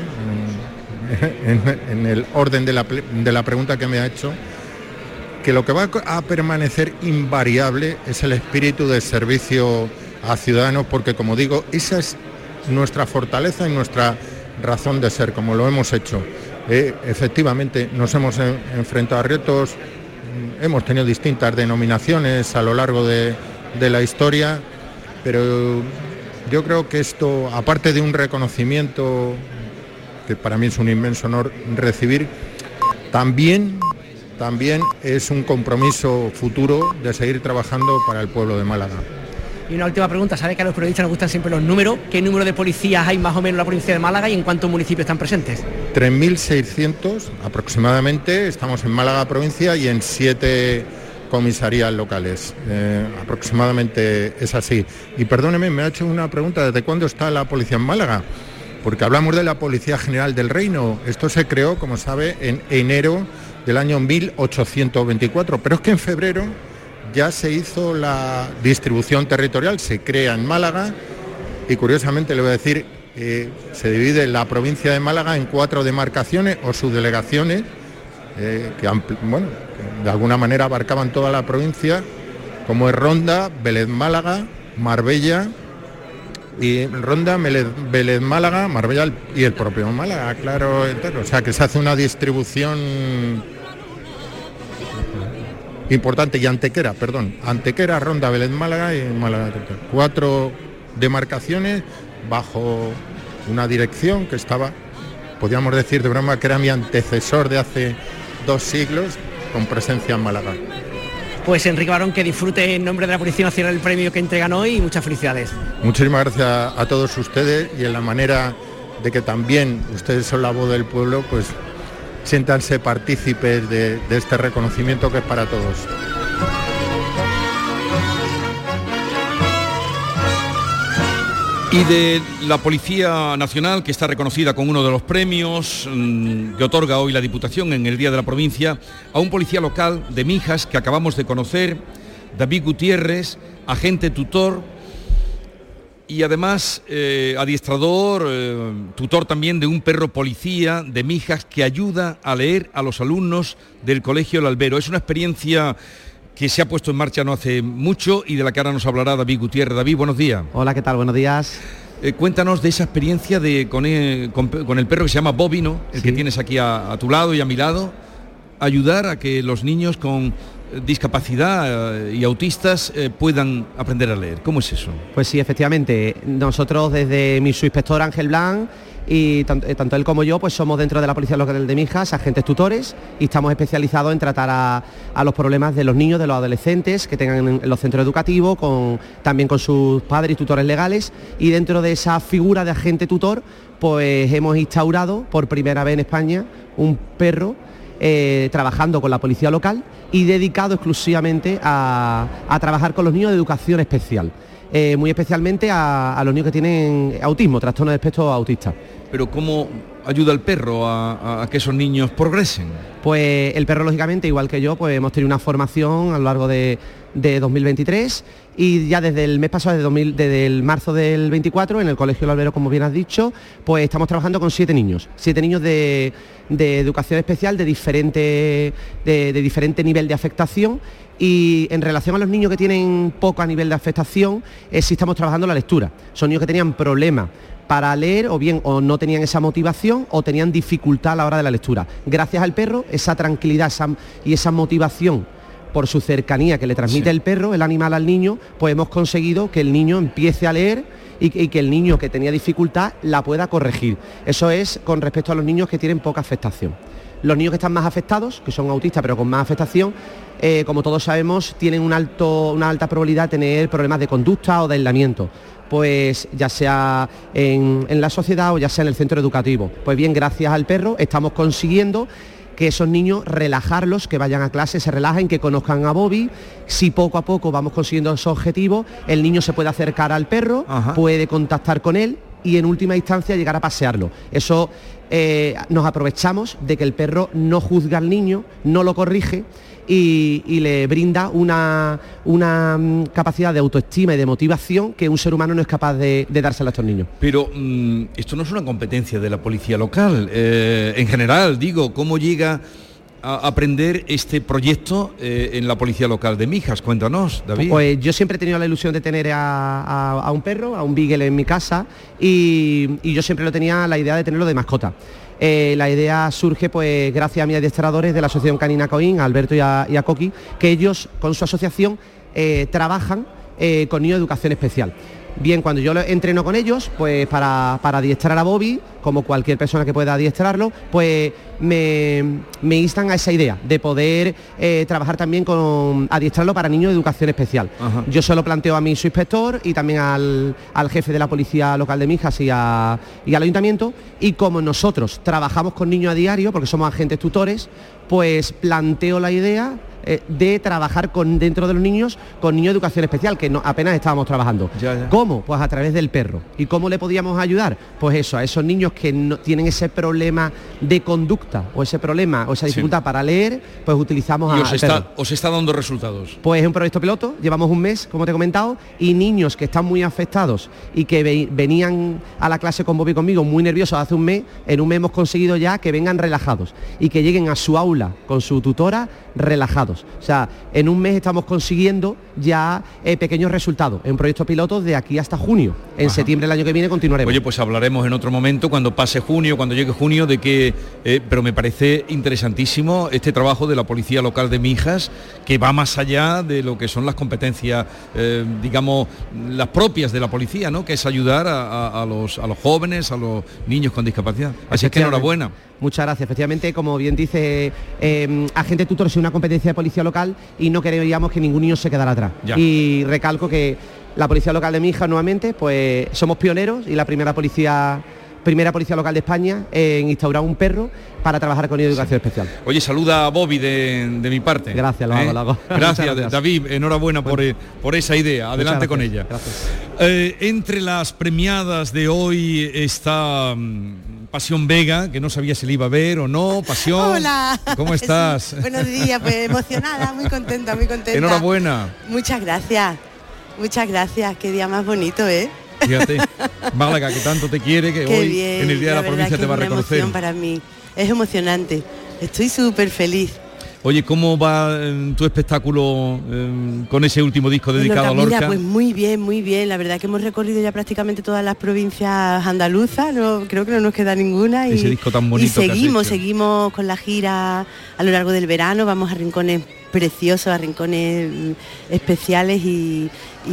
en, en el orden de la, de la pregunta que me ha hecho, que lo que va a permanecer invariable es el espíritu de servicio a ciudadanos, porque, como digo, esa es nuestra fortaleza y nuestra razón de ser, como lo hemos hecho. Eh, efectivamente, nos hemos en, enfrentado a retos, hemos tenido distintas denominaciones a lo largo de, de la historia, pero yo creo que esto, aparte de un reconocimiento, que para mí es un inmenso honor recibir, también, también es un compromiso futuro de seguir trabajando para el pueblo de Málaga. Y una última pregunta, ¿sabe que a los periodistas nos gustan siempre los números? ¿Qué número de policías hay más o menos en la provincia de Málaga y en cuántos municipios están presentes? tres mil seiscientos aproximadamente, estamos en Málaga provincia y en siete comisarías locales, eh, aproximadamente es así. Y perdóneme, me ha hecho una pregunta, ¿desde cuándo está la policía en Málaga? Porque hablamos de la Policía General del Reino, esto se creó, como sabe, en enero del año mil ochocientos veinticuatro, pero es que en febrero ya se hizo la distribución territorial, se crea en Málaga y curiosamente le voy a decir, eh, se divide la provincia de Málaga en cuatro demarcaciones o subdelegaciones eh, que, bueno, que de alguna manera abarcaban toda la provincia, como es Ronda, Vélez Málaga, Marbella, y Ronda, Vélez, Vélez Málaga, Marbella y el propio Málaga, claro, entero. O sea que se hace una distribución importante, y Antequera, perdón, Antequera, Ronda, Vélez Málaga y Málaga. Cuatro demarcaciones bajo una dirección que estaba, podríamos decir de broma, que era mi antecesor de hace dos siglos, con presencia en Málaga. Pues Enrique Barón, que disfrute en nombre de la Policía Nacional el premio que entregan hoy y muchas felicidades. Muchísimas gracias a todos ustedes, y en la manera de que también ustedes son la voz del pueblo, pues siéntanse partícipes de, de este reconocimiento que es para todos. Y de la Policía Nacional, que está reconocida con uno de los premios mmm, que otorga hoy la Diputación en el Día de la Provincia, a un policía local de Mijas que acabamos de conocer, David Gutiérrez, agente tutor y además eh, adiestrador, eh, tutor también de un perro policía de Mijas que ayuda a leer a los alumnos del Colegio El Albero. Es una experiencia que se ha puesto en marcha no hace mucho y de la que ahora nos hablará David Gutiérrez. David, buenos días. Hola, ¿qué tal? Buenos días. Eh, cuéntanos de esa experiencia de, con, el, con, con el perro que se llama Bobby, ¿no? El sí. que tienes aquí a, a tu lado y a mi lado, ayudar a que los niños con discapacidad eh, y autistas eh, puedan aprender a leer. ¿Cómo es eso? Pues sí, efectivamente. Nosotros desde mi subinspector Ángel Blanc y tanto, tanto él como yo pues somos dentro de la Policía Local de Mijas agentes tutores y estamos especializados en tratar a, a los problemas de los niños, de los adolescentes que tengan en los centros educativos, con, también con sus padres y tutores legales, y dentro de esa figura de agente tutor pues hemos instaurado por primera vez en España un perro eh, trabajando con la Policía Local y dedicado exclusivamente a, a trabajar con los niños de educación especial. Eh, muy especialmente a, a los niños que tienen autismo, trastorno de espectro autista. Pero ¿cómo ayuda el perro a, a que esos niños progresen? Pues el perro, lógicamente, igual que yo, pues hemos tenido una formación a lo largo de, de dos mil veintitrés y ya desde el mes pasado, desde, dos mil, desde el marzo del veinticuatro, en el Colegio El Albero, como bien has dicho, pues estamos trabajando con siete niños, siete niños de, de educación especial de diferente, de, de diferente nivel de afectación. Y en relación a los niños que tienen poco a nivel de afectación, eh, sí estamos trabajando la lectura. Son niños que tenían problemas para leer o bien o no tenían esa motivación o tenían dificultad a la hora de la lectura. Gracias al perro, esa tranquilidad esa, y esa motivación por su cercanía que le transmite sí. el perro, el animal al niño, pues hemos conseguido que el niño empiece a leer y, y que el niño que tenía dificultad la pueda corregir. Eso es con respecto a los niños que tienen poca afectación. Los niños que están más afectados, que son autistas pero con más afectación, eh, como todos sabemos, tienen un alto, una alta probabilidad de tener problemas de conducta o de aislamiento, pues ya sea en, en la sociedad o ya sea en el centro educativo. Pues bien, gracias al perro estamos consiguiendo que esos niños relajarlos, que vayan a clase, se relajen, que conozcan a Bobby. Si poco a poco vamos consiguiendo esos objetivos, el niño se puede acercar al perro, Ajá. puede contactar con él y en última instancia llegar a pasearlo. Eso eh, nos aprovechamos de que el perro no juzga al niño, no lo corrige y, y le brinda una, una um, capacidad de autoestima y de motivación que un ser humano no es capaz de, de dársela a estos niños. Pero mmm, esto no es una competencia de la policía local. Eh, en general, digo, ¿cómo llega a aprender este proyecto eh, en la policía local de Mijas? Cuéntanos, David. Pues yo siempre he tenido la ilusión de tener a, a, a un perro, a un beagle en mi casa y, y yo siempre lo tenía la idea de tenerlo de mascota. Eh, la idea surge pues gracias a mis adiestradores de la Asociación Canina Coín, a Alberto y a, y a Coqui, que ellos con su asociación eh, trabajan eh, con niños de educación especial. Bien, cuando yo entreno con ellos, pues para, para adiestrar a Bobby, como cualquier persona que pueda adiestrarlo, pues me, me instan a esa idea de poder eh, trabajar también con adiestrarlo para niños de educación especial. Ajá. Yo se lo planteo a mi subinspector y también al, al jefe de la policía local de Mijas y, a, y al ayuntamiento, y como nosotros trabajamos con niños a diario, porque somos agentes tutores, pues planteo la idea eh, de trabajar con dentro de los niños con niños de educación especial, que no, apenas estábamos trabajando. Ya, ya. ¿Cómo? Pues a través del perro. ¿Y cómo le podíamos ayudar? Pues eso, a esos niños que no tienen ese problema de conducta o ese problema o esa dificultad sí. para leer, pues utilizamos y a os está, os está dando resultados. Pues es un proyecto piloto, llevamos un mes, como te he comentado, y niños que están muy afectados y que ve, venían a la clase con Bobby conmigo muy nerviosos hace un mes, en un mes hemos conseguido ya que vengan relajados y que lleguen a su aula con su tutora relajados. O sea, en un mes estamos consiguiendo ya eh, pequeños resultados en un proyecto piloto de aquí hasta junio. En Ajá. septiembre del año que viene continuaremos. Oye, pues hablaremos en otro momento, cuando pase junio, cuando llegue junio, de que... Eh, pero me parece interesantísimo este trabajo de la Policía Local de Mijas, que va más allá de lo que son las competencias, eh, digamos, las propias de la policía, ¿no? Que es ayudar a, a, a, los, a los jóvenes, a los niños con discapacidad. Así es que enhorabuena. Muchas gracias. Efectivamente, como bien dice, eh, agente tutor es una competencia de policía local y no queríamos que ningún niño se quedara atrás. Ya. Y recalco que la Policía Local de Mijas, nuevamente, pues somos pioneros y la primera policía primera policía local de España en instaurar un perro para trabajar con niños de educación sí. especial. Oye, saluda a Bobby de, de mi parte. Gracias, lo ¿eh? hago, lo hago. Gracias, gracias, David, enhorabuena bueno. por, por esa idea. Adelante con ella. Gracias. Eh, entre las premiadas de hoy está um, Pasión Vega, que no sabía si le iba a ver o no. Pasión, hola. ¿Cómo estás? Sí, buenos días, pues emocionada, muy contenta, muy contenta. Enhorabuena. Muchas gracias, muchas gracias. Qué día más bonito, ¿eh? Fíjate, Málaga, que tanto te quiere, que Qué hoy bien, en el Día la de la Provincia te va a reconocer. Es una emoción para mí, es emocionante, estoy súper feliz. Oye, ¿cómo va eh, tu espectáculo eh, con ese último disco dedicado Lorca, a Lorca? Mira, pues muy bien, muy bien. La verdad que hemos recorrido ya prácticamente todas las provincias andaluzas, no, creo que no nos queda ninguna. Y, ese disco tan bonito. Y seguimos, seguimos con la gira a lo largo del verano, vamos a rincones preciosos, a rincones especiales y,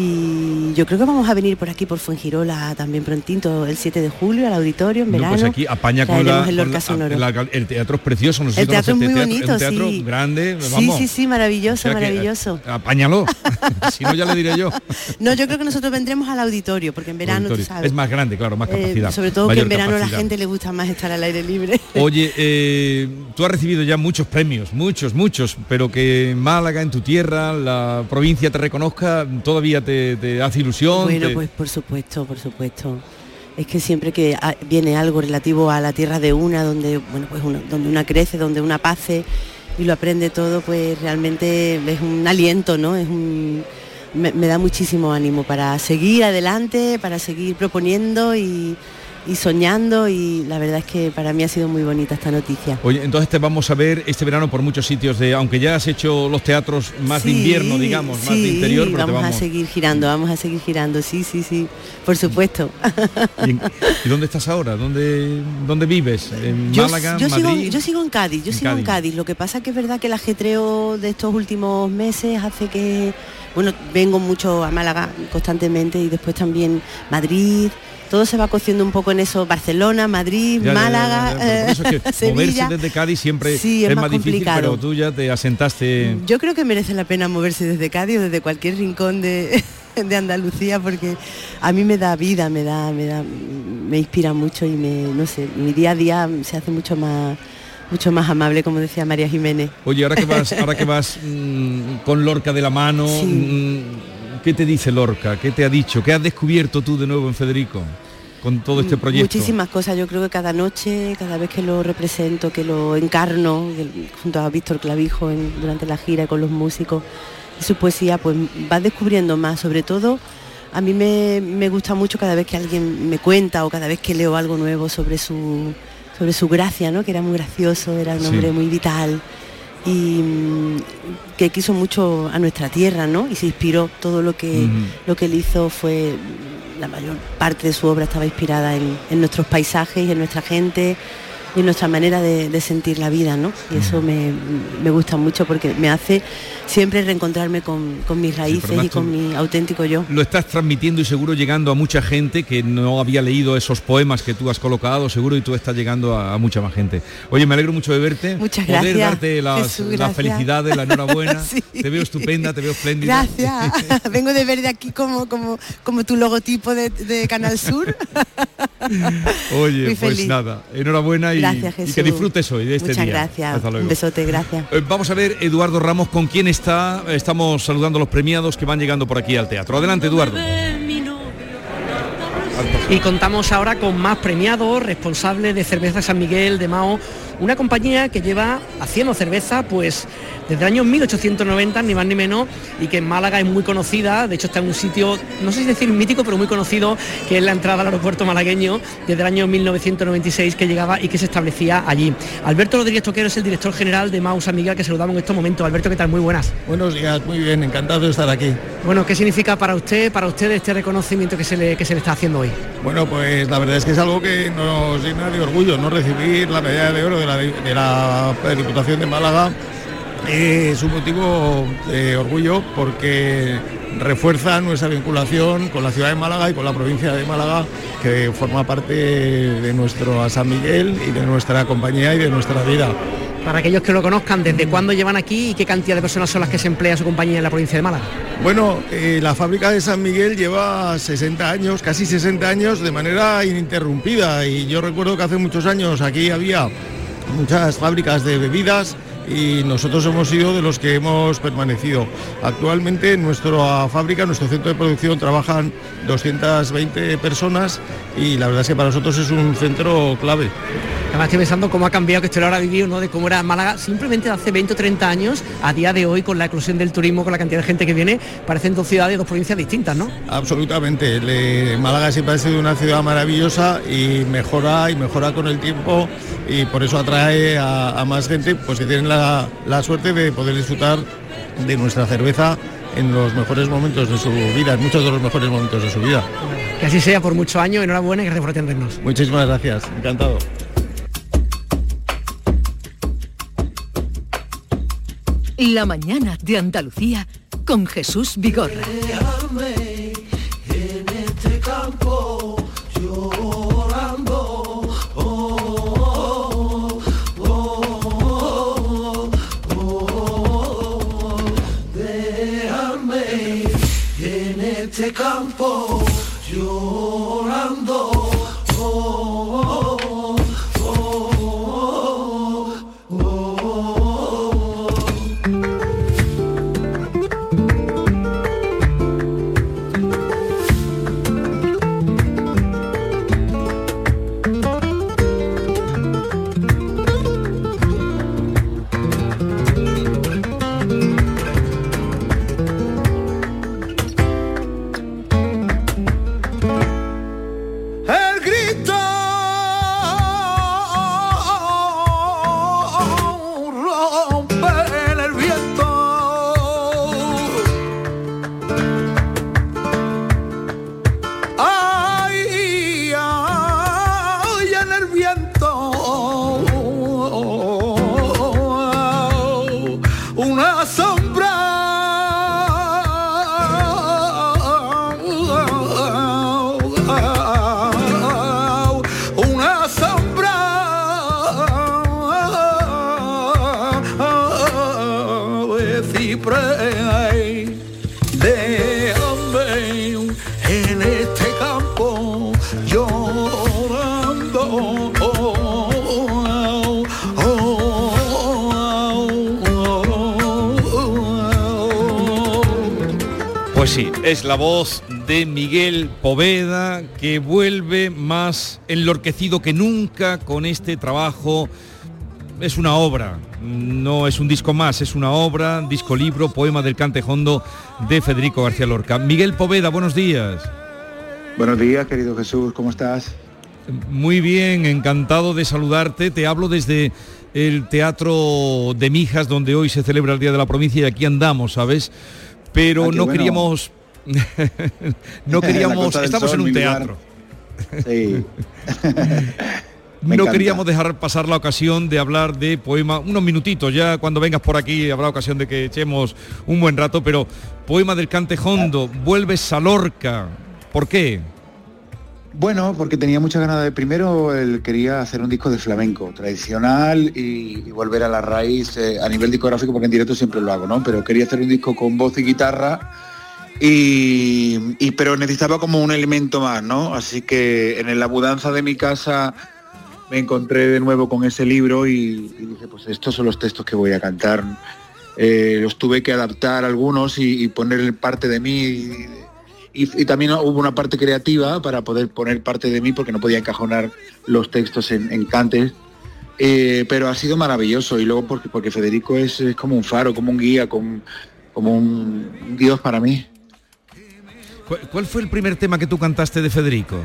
y yo creo que vamos a venir por aquí por Fuengirola también prontito, el siete de julio al auditorio en verano. No, pues aquí apaña con, la, el, con la, la, el teatro es precioso, no sé el teatro es muy teatro, bonito, un teatro sí. grande, sí, vamos. Sí, sí, maravilloso, o sea maravilloso. Que, apáñalo, si no ya le diré yo. No, yo creo que nosotros vendremos al auditorio, porque en verano, tú sabes. Es más grande, claro, más capacidad. Eh, sobre todo que en verano capacidad. a la gente le gusta más estar al aire libre. Oye, eh, tú has recibido ya muchos premios, muchos, muchos, pero que en Málaga, en tu tierra, la provincia te reconozca, todavía te, te hace ilusión. Bueno, te... pues por supuesto, por supuesto. Es que siempre que viene algo relativo a la tierra de una, donde bueno, pues una, donde una crece, donde una pase, y lo aprende todo, pues realmente es un aliento, ¿no? Es un, me, me da muchísimo ánimo para seguir adelante, para seguir proponiendo y, y soñando, y la verdad es que para mí ha sido muy bonita esta noticia. Oye, entonces te vamos a ver este verano por muchos sitios, de aunque ya has hecho los teatros más sí, de invierno, digamos, sí, más de interior, pero vamos, te vamos a seguir girando, vamos a seguir girando, sí, sí, sí, por supuesto. ¿Y, en, ¿y dónde estás ahora? ¿Dónde, dónde vives? ¿En yo, Málaga, yo Madrid? Sigo, yo sigo en Cádiz, yo en sigo Cádiz. en Cádiz. Lo que pasa que es verdad que el ajetreo de estos últimos meses hace que, bueno, vengo mucho a Málaga constantemente y después también Madrid. Todo se va cociendo un poco en eso, Barcelona, Madrid, ya, Málaga, ya, ya, ya. Por eso es que Sevilla. Moverse desde Cádiz siempre sí, es, es más, más difícil, complicado. Pero tú ya te asentaste. Yo creo que merece la pena moverse desde Cádiz o desde cualquier rincón de, de Andalucía, porque a mí me da vida, me da, me da, me inspira mucho y me, no sé, mi día a día se hace mucho más mucho más amable, como decía María Jiménez. Oye, ahora que vas, ahora que vas mmm, con Lorca de la mano, sí. mmm, ¿qué te dice Lorca? ¿Qué te ha dicho? ¿Qué has descubierto tú de nuevo en Federico con todo este proyecto? Muchísimas cosas. Yo creo que cada noche, cada vez que lo represento, que lo encarno, junto a Víctor Clavijo en, durante la gira con los músicos, y su poesía, pues vas descubriendo más. Sobre todo, a mí me, me gusta mucho cada vez que alguien me cuenta o cada vez que leo algo nuevo sobre su, sobre su gracia, ¿no? Que era muy gracioso, era un hombre sí. muy vital y que quiso mucho a nuestra tierra, ¿no? Y se inspiró, todo lo que, uh-huh. lo que él hizo fue, la mayor parte de su obra estaba inspirada en, en nuestros paisajes y en nuestra gente y en nuestra manera de, de sentir la vida, ¿no? Y eso me, me gusta mucho porque me hace siempre reencontrarme con, con mis raíces sí, y con mi auténtico yo. Lo estás transmitiendo y seguro llegando a mucha gente que no había leído esos poemas que tú has colocado, seguro, y tú estás llegando a, a mucha más gente. Oye, me alegro mucho de verte. Muchas Poder gracias. darte las, Jesús, las felicidades, la enhorabuena. Sí. Te veo estupenda, te veo espléndida. Gracias. Vengo de ver de aquí como, como, como tu logotipo de, de Canal Sur. Oye, pues nada, enhorabuena y, gracias, Jesús. y que disfrutes hoy de este Muchas día. Muchas gracias. Hasta luego. Un besote, gracias. Eh, vamos a ver, Eduardo Ramos, con quién está. Estamos saludando a los premiados que van llegando por aquí al teatro. Adelante, Eduardo. Y contamos ahora con más premiados, responsables de Cerveza San Miguel de Mao, una compañía que lleva haciendo cerveza pues desde el año mil ochocientos noventa, ni más ni menos, y que en Málaga es muy conocida. De hecho está en un sitio, no sé si decir mítico, pero muy conocido, que es la entrada al aeropuerto malagueño, desde el año mil novecientos noventa y seis, que llegaba y que se establecía allí. Alberto Rodríguez Toquero es el director general de Mao San Miguel, que saludamos en estos momentos. Alberto, ¿qué tal? Muy buenas. Buenos días, muy bien, encantado de estar aquí. Bueno, ¿qué significa para usted, para ustedes este reconocimiento que se le, que se le está haciendo hoy? Bueno, pues la verdad es que es algo que nos llena de orgullo, ¿no? Recibir la medalla de oro de la, de la Diputación de Málaga eh, es un motivo de orgullo porque refuerza nuestra vinculación con la ciudad de Málaga y con la provincia de Málaga, que forma parte de nuestro San Miguel y de nuestra compañía y de nuestra vida. Para aquellos que lo conozcan, ¿desde cuándo llevan aquí y qué cantidad de personas son las que se emplea su compañía en la provincia de Málaga? Bueno, eh, la fábrica de San Miguel lleva sesenta años, casi sesenta años de manera ininterrumpida, y yo recuerdo que hace muchos años aquí había muchas fábricas de bebidas y nosotros hemos sido de los que hemos permanecido. Actualmente en nuestra fábrica, en nuestro centro de producción, trabajan doscientas veinte personas y la verdad es que para nosotros es un centro clave. Además estoy pensando cómo ha cambiado, que usted lo habrá vivido, ¿no? De cómo era Málaga simplemente de hace veinte o treinta años, a día de hoy, con la eclosión del turismo, con la cantidad de gente que viene, parecen dos ciudades de dos provincias distintas, ¿no? Absolutamente. Le, Málaga siempre ha sido una ciudad maravillosa y mejora y mejora con el tiempo, y por eso atrae a, a más gente pues que tienen la, la suerte de poder disfrutar de nuestra cerveza en los mejores momentos de su vida, en muchos de los mejores momentos de su vida. Que así sea por muchos años, enhorabuena y gracias por atendernos. Muchísimas gracias, encantado. La mañana de Andalucía con Jesús Vigorra. Déjame en este campo llorando, oh, oh, oh, déjame en este campo llorando, oh, oh, oh, oh. ciprés, déjame en este campo llorando. Oh, oh, oh, oh. Pues sí, es la voz de Miguel Poveda, que vuelve más enlorquecido que nunca con este trabajo. Es una obra, no es un disco más, es una obra, disco libro, poema del Cantejondo de Federico García Lorca. Miguel Poveda, buenos días. Buenos días, querido Jesús, ¿cómo estás? Muy bien, encantado de saludarte. Te hablo desde el Teatro de Mijas, donde hoy se celebra el Día de la Provincia, y aquí andamos, ¿sabes? Pero ah, no bueno. queríamos... no queríamos... Estamos sol, en un teatro. Sí. No encanta. Queríamos dejar pasar la ocasión de hablar de poema, unos minutitos, ya cuando vengas por aquí habrá ocasión de que echemos un buen rato, pero poema del Cantejondo, vuelves a Lorca, ¿por qué? Bueno, porque tenía muchas ganas de, primero él quería hacer un disco de flamenco tradicional y, y volver a la raíz eh, a nivel discográfico, porque en directo siempre lo hago, ¿no? Pero quería hacer un disco con voz y guitarra, y, y pero necesitaba como un elemento más, ¿no? Así que en la mudanza de mi casa me encontré de nuevo con ese libro y, y dije, pues estos son los textos que voy a cantar. Eh, los tuve que adaptar algunos y, y poner parte de mí. Y, y, y también hubo una parte creativa para poder poner parte de mí, porque no podía encajonar los textos en, en cantes. Eh, pero ha sido maravilloso. Y luego porque, porque Federico es, es como un faro, como un guía, como, como un Dios para mí. ¿Cuál fue el primer tema que tú cantaste de Federico?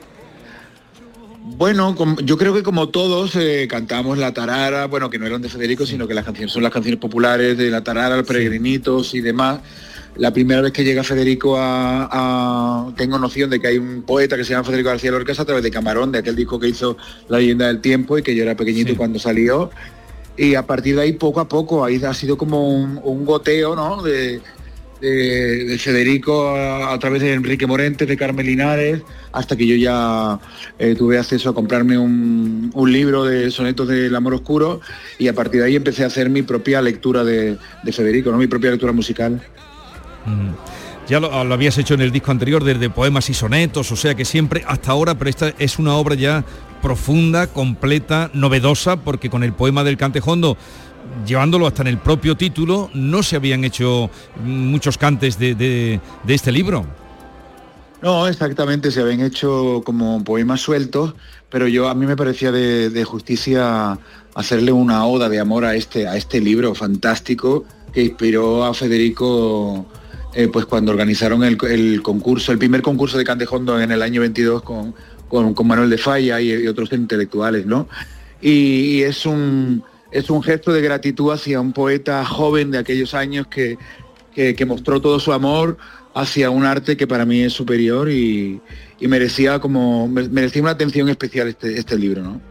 Bueno, yo creo que como todos eh, cantamos La Tarara, bueno, que no eran de Federico, sino que las canciones son las canciones populares de La Tarara, Los Peregrinitos y demás. La primera vez que llega Federico a, a... Tengo noción de que hay un poeta que se llama Federico García Lorca a través de Camarón, de aquel disco que hizo La Leyenda del Tiempo, y que yo era pequeñito sí. cuando salió. Y a partir de ahí, poco a poco, ahí ha sido como un, un goteo, ¿no?, de... De, de Federico a, a través de Enrique Morentes, de Carmen Linares, hasta que yo ya eh, tuve acceso a comprarme un, un libro de sonetos del amor oscuro, y a partir de ahí empecé a hacer mi propia lectura de, de Federico, ¿no?, mi propia lectura musical. Mm. Ya lo, lo habías hecho en el disco anterior, desde poemas y sonetos, o sea que siempre hasta ahora, pero esta es una obra ya profunda, completa, novedosa, porque con el poema del Cantejondo, llevándolo hasta en el propio título, no se habían hecho muchos cantes de, de, de este libro. No, exactamente, se habían hecho como poemas sueltos, pero yo a mí me parecía de, de justicia hacerle una oda de amor a este, a este libro fantástico que inspiró a Federico eh, pues cuando organizaron el, el concurso, el primer concurso de Cantejondo en el año veintidós con, con, con Manuel de Falla y, y otros intelectuales, ¿no? Y, y es un... Es un gesto de gratitud hacia un poeta joven de aquellos años que, que, que mostró todo su amor hacia un arte que para mí es superior y, y merecía como merecía una atención especial este, este libro, ¿no?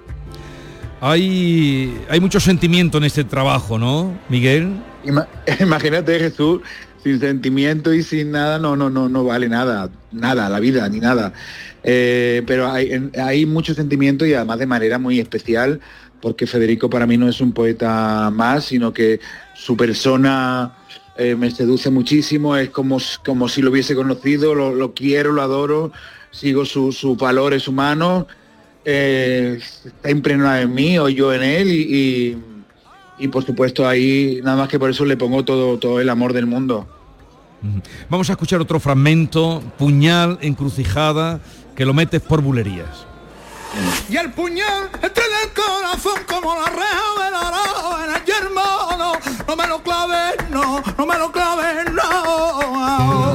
Hay, hay mucho sentimiento en este trabajo, ¿no, Miguel? Ima, imagínate, Jesús, sin sentimiento y sin nada, no, no, no, no vale nada, nada, la vida, ni nada. Eh, pero hay, hay mucho sentimiento y además de manera muy especial, porque Federico para mí no es un poeta más, sino que su persona eh, me seduce muchísimo, es como, como si lo hubiese conocido, lo, lo quiero, lo adoro, sigo sus su valores humanos, eh, está impregnado en mí o yo en él, y, y, y por supuesto ahí nada más que por eso le pongo todo, todo el amor del mundo. Vamos a escuchar otro fragmento, Puñal, encrucijada, que lo metes por bulerías. Y el puñal entra en el corazón como la reja del arao en el yermo, no, no me lo claves, no, no me lo claves, no.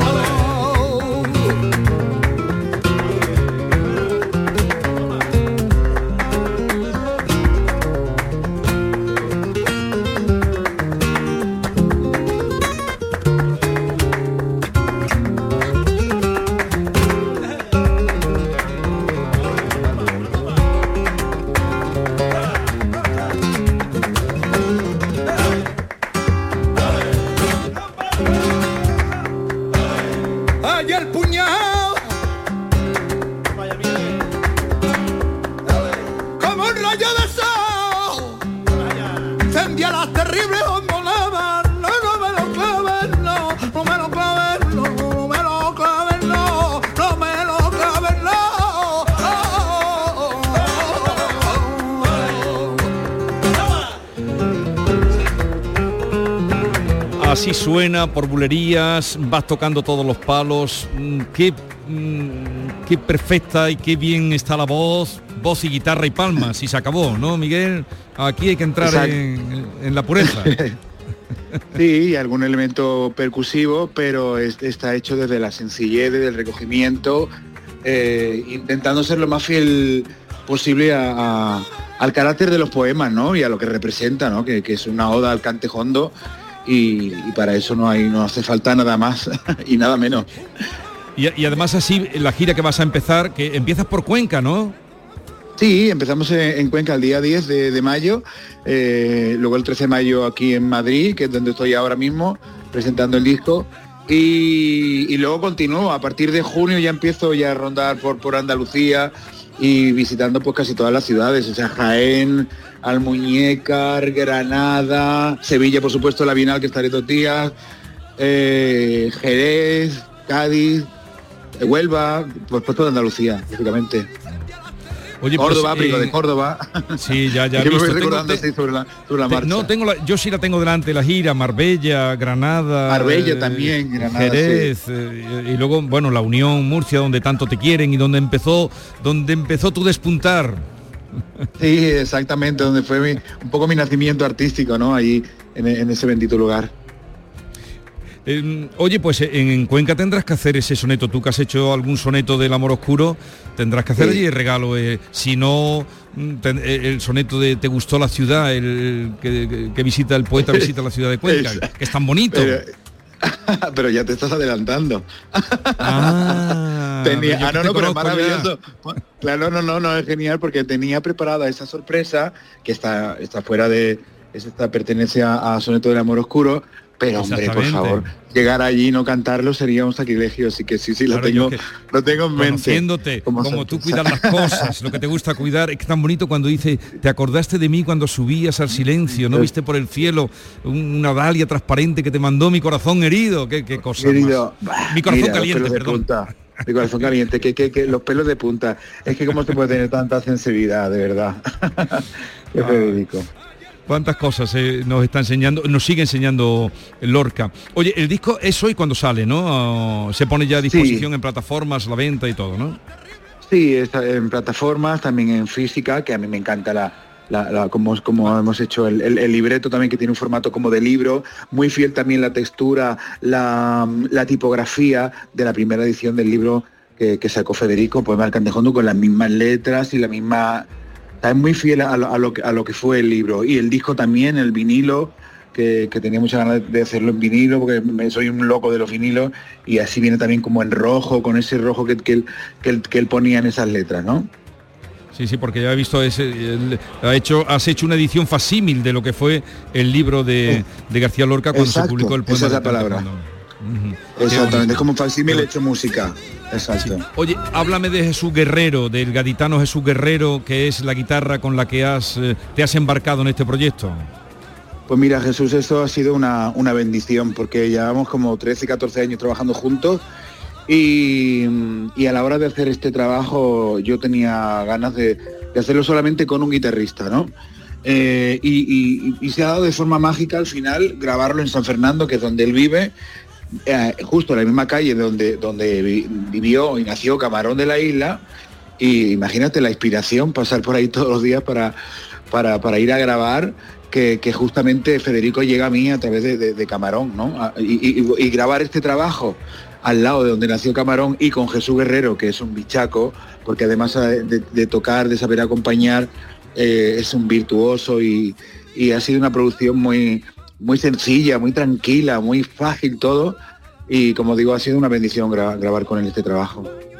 Las terribles hondonadas, no, no me lo así suena, por bulerías, vas tocando todos los palos. Qué, qué perfecta y qué bien está la voz, voz y guitarra y palmas, y se acabó, ¿no, Miguel? Aquí hay que entrar en, en la pureza. Sí, algún elemento percusivo, pero es, está hecho desde la sencillez, desde el recogimiento, eh, intentando ser lo más fiel posible a, a, al carácter de los poemas, ¿no? Y a lo que representa, ¿no? Que, que es una oda al cante jondo, y, y para eso no hay, no hace falta nada más y nada menos. Y, y además así, la gira que vas a empezar, que empiezas por Cuenca, ¿no? Sí, empezamos en, en Cuenca el día diez de, de mayo, eh, luego el trece de mayo aquí en Madrid, que es donde estoy ahora mismo, presentando el disco, y, y luego continúo, a partir de junio ya empiezo ya a rondar por, por Andalucía y visitando pues casi todas las ciudades, o sea, Jaén, Almuñécar, Granada, Sevilla, por supuesto, la Bienal, que estaré dos días, eh, Jerez, Cádiz, Huelva, pues, pues toda Andalucía, básicamente. Oye, Córdoba, pues, Pico eh, de Córdoba. Sí, ya, ya. Es que me visto. voy recordando Tengo, así sobre la, sobre la te, marcha. no, tengo la, yo sí la tengo delante, la gira, Marbella, Granada. Marbella eh, también, Granada, Jerez, sí. eh, y luego, bueno, la Unión, Murcia, donde tanto te quieren y donde empezó, donde empezó tu despuntar. Sí, exactamente, donde fue mi, un poco mi nacimiento artístico, ¿no? Ahí, en, en ese bendito lugar. Eh, oye, pues en, en Cuenca tendrás que hacer ese soneto. Tú que has hecho algún soneto del amor oscuro, tendrás que hacer sí. allí el regalo. Eh, si no, ten, el soneto de Te gustó la ciudad, el que, que, que visita el poeta, visita la ciudad de Cuenca, es, que es tan bonito. Pero, pero ya te estás adelantando. Ah, tenía, ah no, no, pero es maravilloso. Ya. Claro, no, no, no, es genial porque tenía preparada esa sorpresa, que está, está fuera de, esta pertenece a, a Soneto del Amor Oscuro. Pero hombre, por favor, llegar allí y no cantarlo sería un sacrilegio, así que sí, sí, lo claro, tengo, que, lo tengo en mente. Conociéndote, como, como tú cuidas las cosas, lo que te gusta cuidar, es que tan bonito cuando dice, te acordaste de mí cuando subías al silencio, no viste por el cielo una dalia transparente que te mandó mi corazón herido, qué, qué cosa Herido. Más. Mi corazón Mira, caliente, perdón. Punta. Mi corazón caliente, que, que, que los pelos de punta. Es que cómo se puede tener tanta sensibilidad, de verdad. Qué Federico. Cuántas cosas eh, nos está enseñando, nos sigue enseñando Lorca. Oye, el disco es hoy cuando sale, ¿no? Se pone ya a disposición sí. en plataformas, la venta y todo, ¿no? Sí, está en plataformas, también en física, que a mí me encanta la, la, la como, como hemos hecho el, el, el libreto también, que tiene un formato como de libro, muy fiel también la textura, la, la tipografía de la primera edición del libro que, que sacó Federico, Poema del Cantejondo, con las mismas letras y la misma... Es muy fiel a lo, a, lo que, a lo que fue el libro. Y el disco también, el vinilo, que, que tenía muchas ganas de hacerlo en vinilo, porque me, soy un loco de los vinilos, y así viene también como en rojo, con ese rojo que, que, él, que, él, que él ponía en esas letras, ¿no? Sí, sí, porque ya he visto ese, el, ha hecho, has hecho una edición facímil de lo que fue el libro de, de García Lorca cuando Exacto, se publicó el poema. Esa es la palabra. Uh-huh. Exactamente, es como facímil hecho música. Exacto. Sí. Oye, háblame de Jesús Guerrero, del gaditano Jesús Guerrero, que es la guitarra con la que has eh, te has embarcado en este proyecto. Pues mira, Jesús, esto ha sido una, una bendición, porque llevamos como trece, catorce años trabajando juntos y, y a la hora de hacer este trabajo yo tenía ganas de, de hacerlo solamente con un guitarrista, ¿no? Eh, y, y, y se ha dado de forma mágica al final grabarlo en San Fernando, que es donde él vive, eh, justo en la misma calle donde, donde vivió y nació Camarón de la Isla. Y imagínate la inspiración, pasar por ahí todos los días para, para, para ir a grabar, que, que justamente Federico llega a mí a través de, de, de Camarón, ¿no? Y, y, y grabar este trabajo al lado de donde nació Camarón y con Jesús Guerrero, que es un bichaco, porque además de, de tocar, de saber acompañar, eh, es un virtuoso y, y ha sido una producción muy, muy sencilla, muy tranquila, muy fácil todo, y como digo, ha sido una bendición gra- grabar con él este trabajo.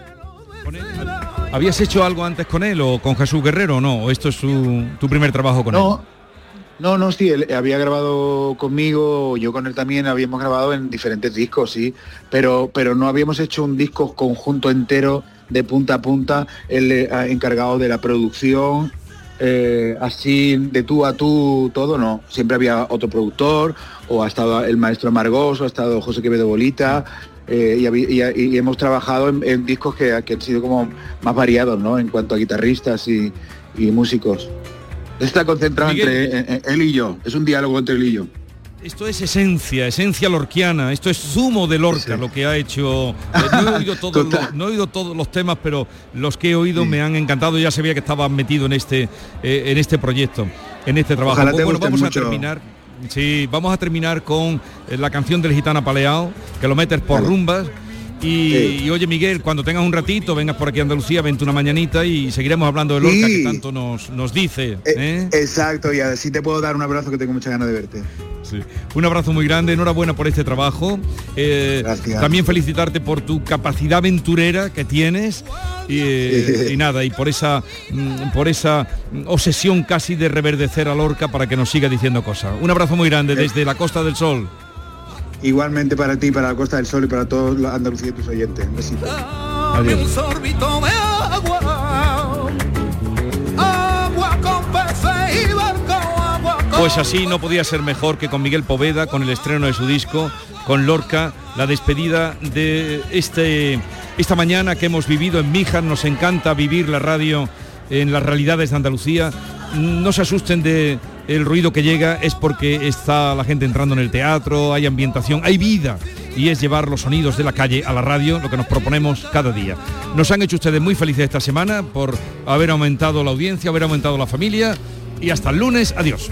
¿Habías hecho algo antes con él o con Jesús Guerrero o no? ¿O esto es su, tu primer trabajo con no, él? No, no, sí, él había grabado conmigo, yo con él también habíamos grabado en diferentes discos, sí, pero, pero no habíamos hecho un disco conjunto entero de punta a punta, él eh, encargado de la producción, eh, así de tú a tú, todo, no. Siempre había otro productor, o ha estado el maestro Margós, o ha estado José Quevedo Bolita, eh, y, y, y hemos trabajado en, en discos que, que han sido como más variados, ¿no? En cuanto a guitarristas y, y músicos. Está concentrado Miguel, entre eh, él y yo, es un diálogo entre él y yo. Esto es esencia, esencia lorquiana, esto es zumo de Lorca, sí. Lo que ha hecho. Eh, no, he oído todos los, no he oído todos los temas, pero los que he oído sí. Me han encantado. Ya sabía que estaba metido en este, eh, en este proyecto, en este trabajo. Ojalá te bueno, vamos mucho. a terminar. Sí, vamos a terminar con eh, la canción del Gitana Paleao, que lo metes por vale. rumbas. Y, sí. y oye Miguel, cuando tengas un ratito, vengas por aquí a Andalucía, vente una mañanita y seguiremos hablando de Lorca, sí. que tanto nos, nos dice. ¿eh? Exacto, y así te puedo dar un abrazo, que tengo muchas ganas de verte. Sí. Un abrazo muy grande, enhorabuena por este trabajo. Eh, Gracias. También felicitarte por tu capacidad aventurera que tienes y, eh, y nada, y por esa por esa obsesión casi de reverdecer a Lorca para que nos siga diciendo cosas. Un abrazo muy grande desde la Costa del Sol. Igualmente para ti, para la Costa del Sol y para todos los Andalucía y tus oyentes. Un besito. Adiós. Un sorbito de agua, agua con peces y barco, agua con... Pues así no podía ser mejor que con Miguel Poveda, con el estreno de su disco, con Lorca, la despedida de este esta mañana que hemos vivido en Mijas. Nos encanta vivir la radio en las realidades de Andalucía. No se asusten de el ruido que llega, es porque está la gente entrando en el teatro, hay ambientación, hay vida, y es llevar los sonidos de la calle a la radio, lo que nos proponemos cada día. Nos han hecho ustedes muy felices esta semana por haber aumentado la audiencia, haber aumentado la familia, y hasta el lunes, adiós.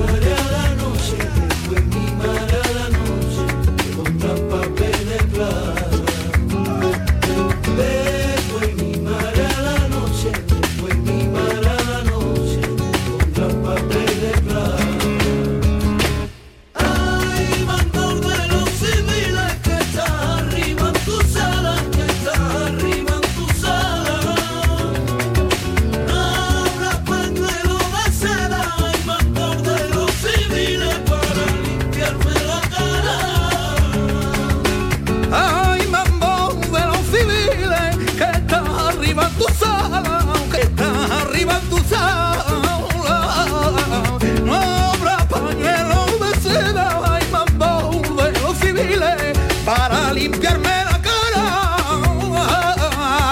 Para limpiarme la cara.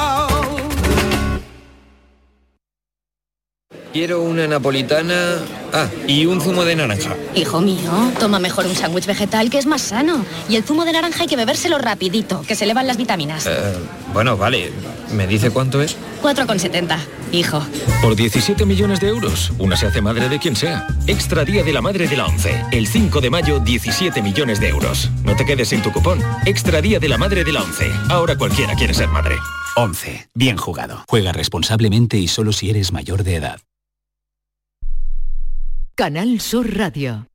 Quiero una napolitana. Ah, y un zumo de naranja. Hijo mío, toma mejor un sándwich vegetal, que es más sano. Y el zumo de naranja hay que bebérselo rapidito, que se elevan las vitaminas. Eh, bueno, vale. ¿Me dice cuánto es? cuatro con setenta, hijo. Por diecisiete millones de euros, una se hace madre de quien sea. Extra Día de la Madre de la ONCE. El cinco de mayo, diecisiete millones de euros. No te quedes sin tu cupón. Extra Día de la Madre de la ONCE. Ahora cualquiera quiere ser madre. ONCE. Bien jugado. Juega responsablemente y solo si eres mayor de edad. Canal Sur Radio.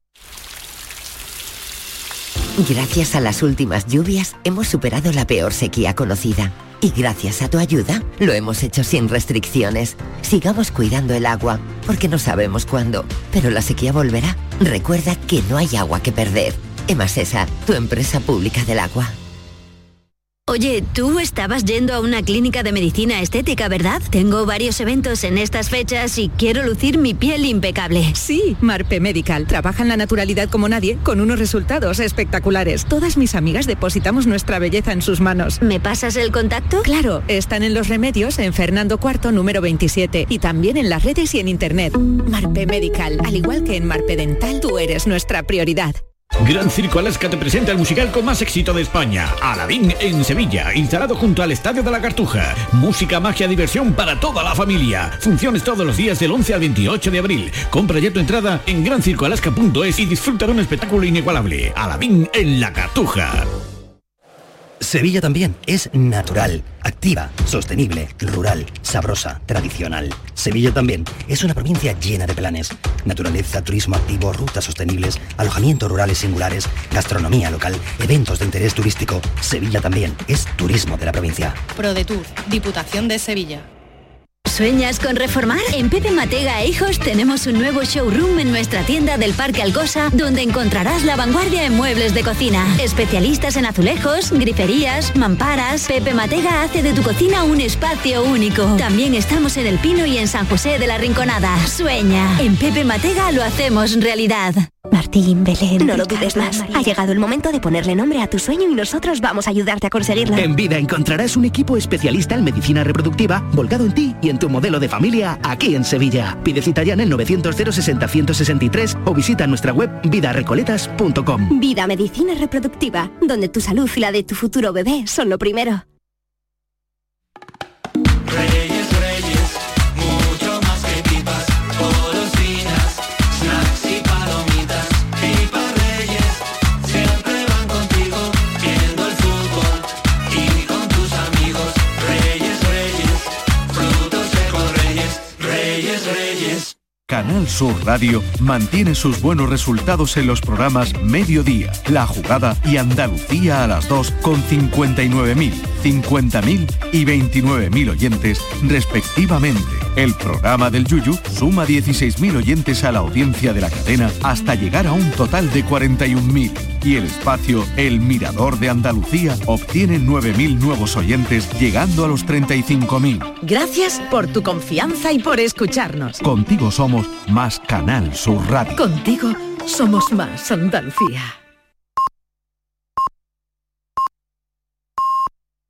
Gracias a las últimas lluvias hemos superado la peor sequía conocida. Y gracias a tu ayuda lo hemos hecho sin restricciones. Sigamos cuidando el agua, porque no sabemos cuándo, pero la sequía volverá. Recuerda que no hay agua que perder. Emasesa, tu empresa pública del agua. Oye, tú estabas yendo a una clínica de medicina estética, ¿verdad? Tengo varios eventos en estas fechas y quiero lucir mi piel impecable. Sí, Marpe Medical. Trabajan la naturalidad como nadie, con unos resultados espectaculares. Todas mis amigas depositamos nuestra belleza en sus manos. ¿Me pasas el contacto? Claro, están en Los Remedios, en Fernando cuarto, número veintisiete, y también en las redes y en internet. Marpe Medical, al igual que en Marpe Dental, tú eres nuestra prioridad. Gran Circo Alaska te presenta el musical con más éxito de España, Aladín en Sevilla, instalado junto al Estadio de la Cartuja. Música, magia, diversión para toda la familia. Funciones todos los días del once al veintiocho de abril. Compra ya tu entrada en gran circo alaska punto es y disfruta de un espectáculo inigualable. Aladín en la Cartuja. Sevilla también es natural, activa, sostenible, rural, sabrosa, tradicional. Sevilla también es una provincia llena de planes. Naturaleza, turismo activo, rutas sostenibles, alojamientos rurales singulares, gastronomía local, eventos de interés turístico. Sevilla también es turismo de la provincia. ProDetour, Diputación de Sevilla. ¿Sueñas con reformar? En Pepe Matega e Hijos tenemos un nuevo showroom en nuestra tienda del Parque Alcosa, donde encontrarás la vanguardia en muebles de cocina. Especialistas en azulejos, griferías, mamparas. Pepe Matega hace de tu cocina un espacio único. También estamos en El Pino y en San José de la Rinconada. Sueña. En Pepe Matega lo hacemos realidad. Martín, Belén, no lo dudes más. Ha llegado el momento de ponerle nombre a tu sueño y nosotros vamos a ayudarte a conseguirlo. En Vida encontrarás un equipo especialista en medicina reproductiva volcado en ti y en tu modelo de familia aquí en Sevilla. Pide cita ya en el novecientos cero sesenta ciento sesenta y tres o visita nuestra web vida recoletas punto com. Vida Medicina Reproductiva, donde tu salud y la de tu futuro bebé son lo primero. Reyes, Reyes, mucho más que pipas, golosinas, snacks y palomitas. Pipas Reyes, siempre van contigo, viendo el fútbol y con tus amigos. Reyes, Reyes, frutos secos Reyes, Reyes, Reyes. Canal Sur Radio mantiene sus buenos resultados en los programas Mediodía, La Jugada y Andalucía a las dos con cincuenta y nueve mil, cincuenta mil y veintinueve mil oyentes respectivamente. El programa del Yuyu suma dieciséis mil oyentes a la audiencia de la cadena hasta llegar a un total de cuarenta y un mil. Y el espacio El Mirador de Andalucía obtiene nueve mil nuevos oyentes llegando a los treinta y cinco mil. Gracias por tu confianza y por escucharnos. Contigo somos más Canal Sur Radio. Contigo somos más Andalucía.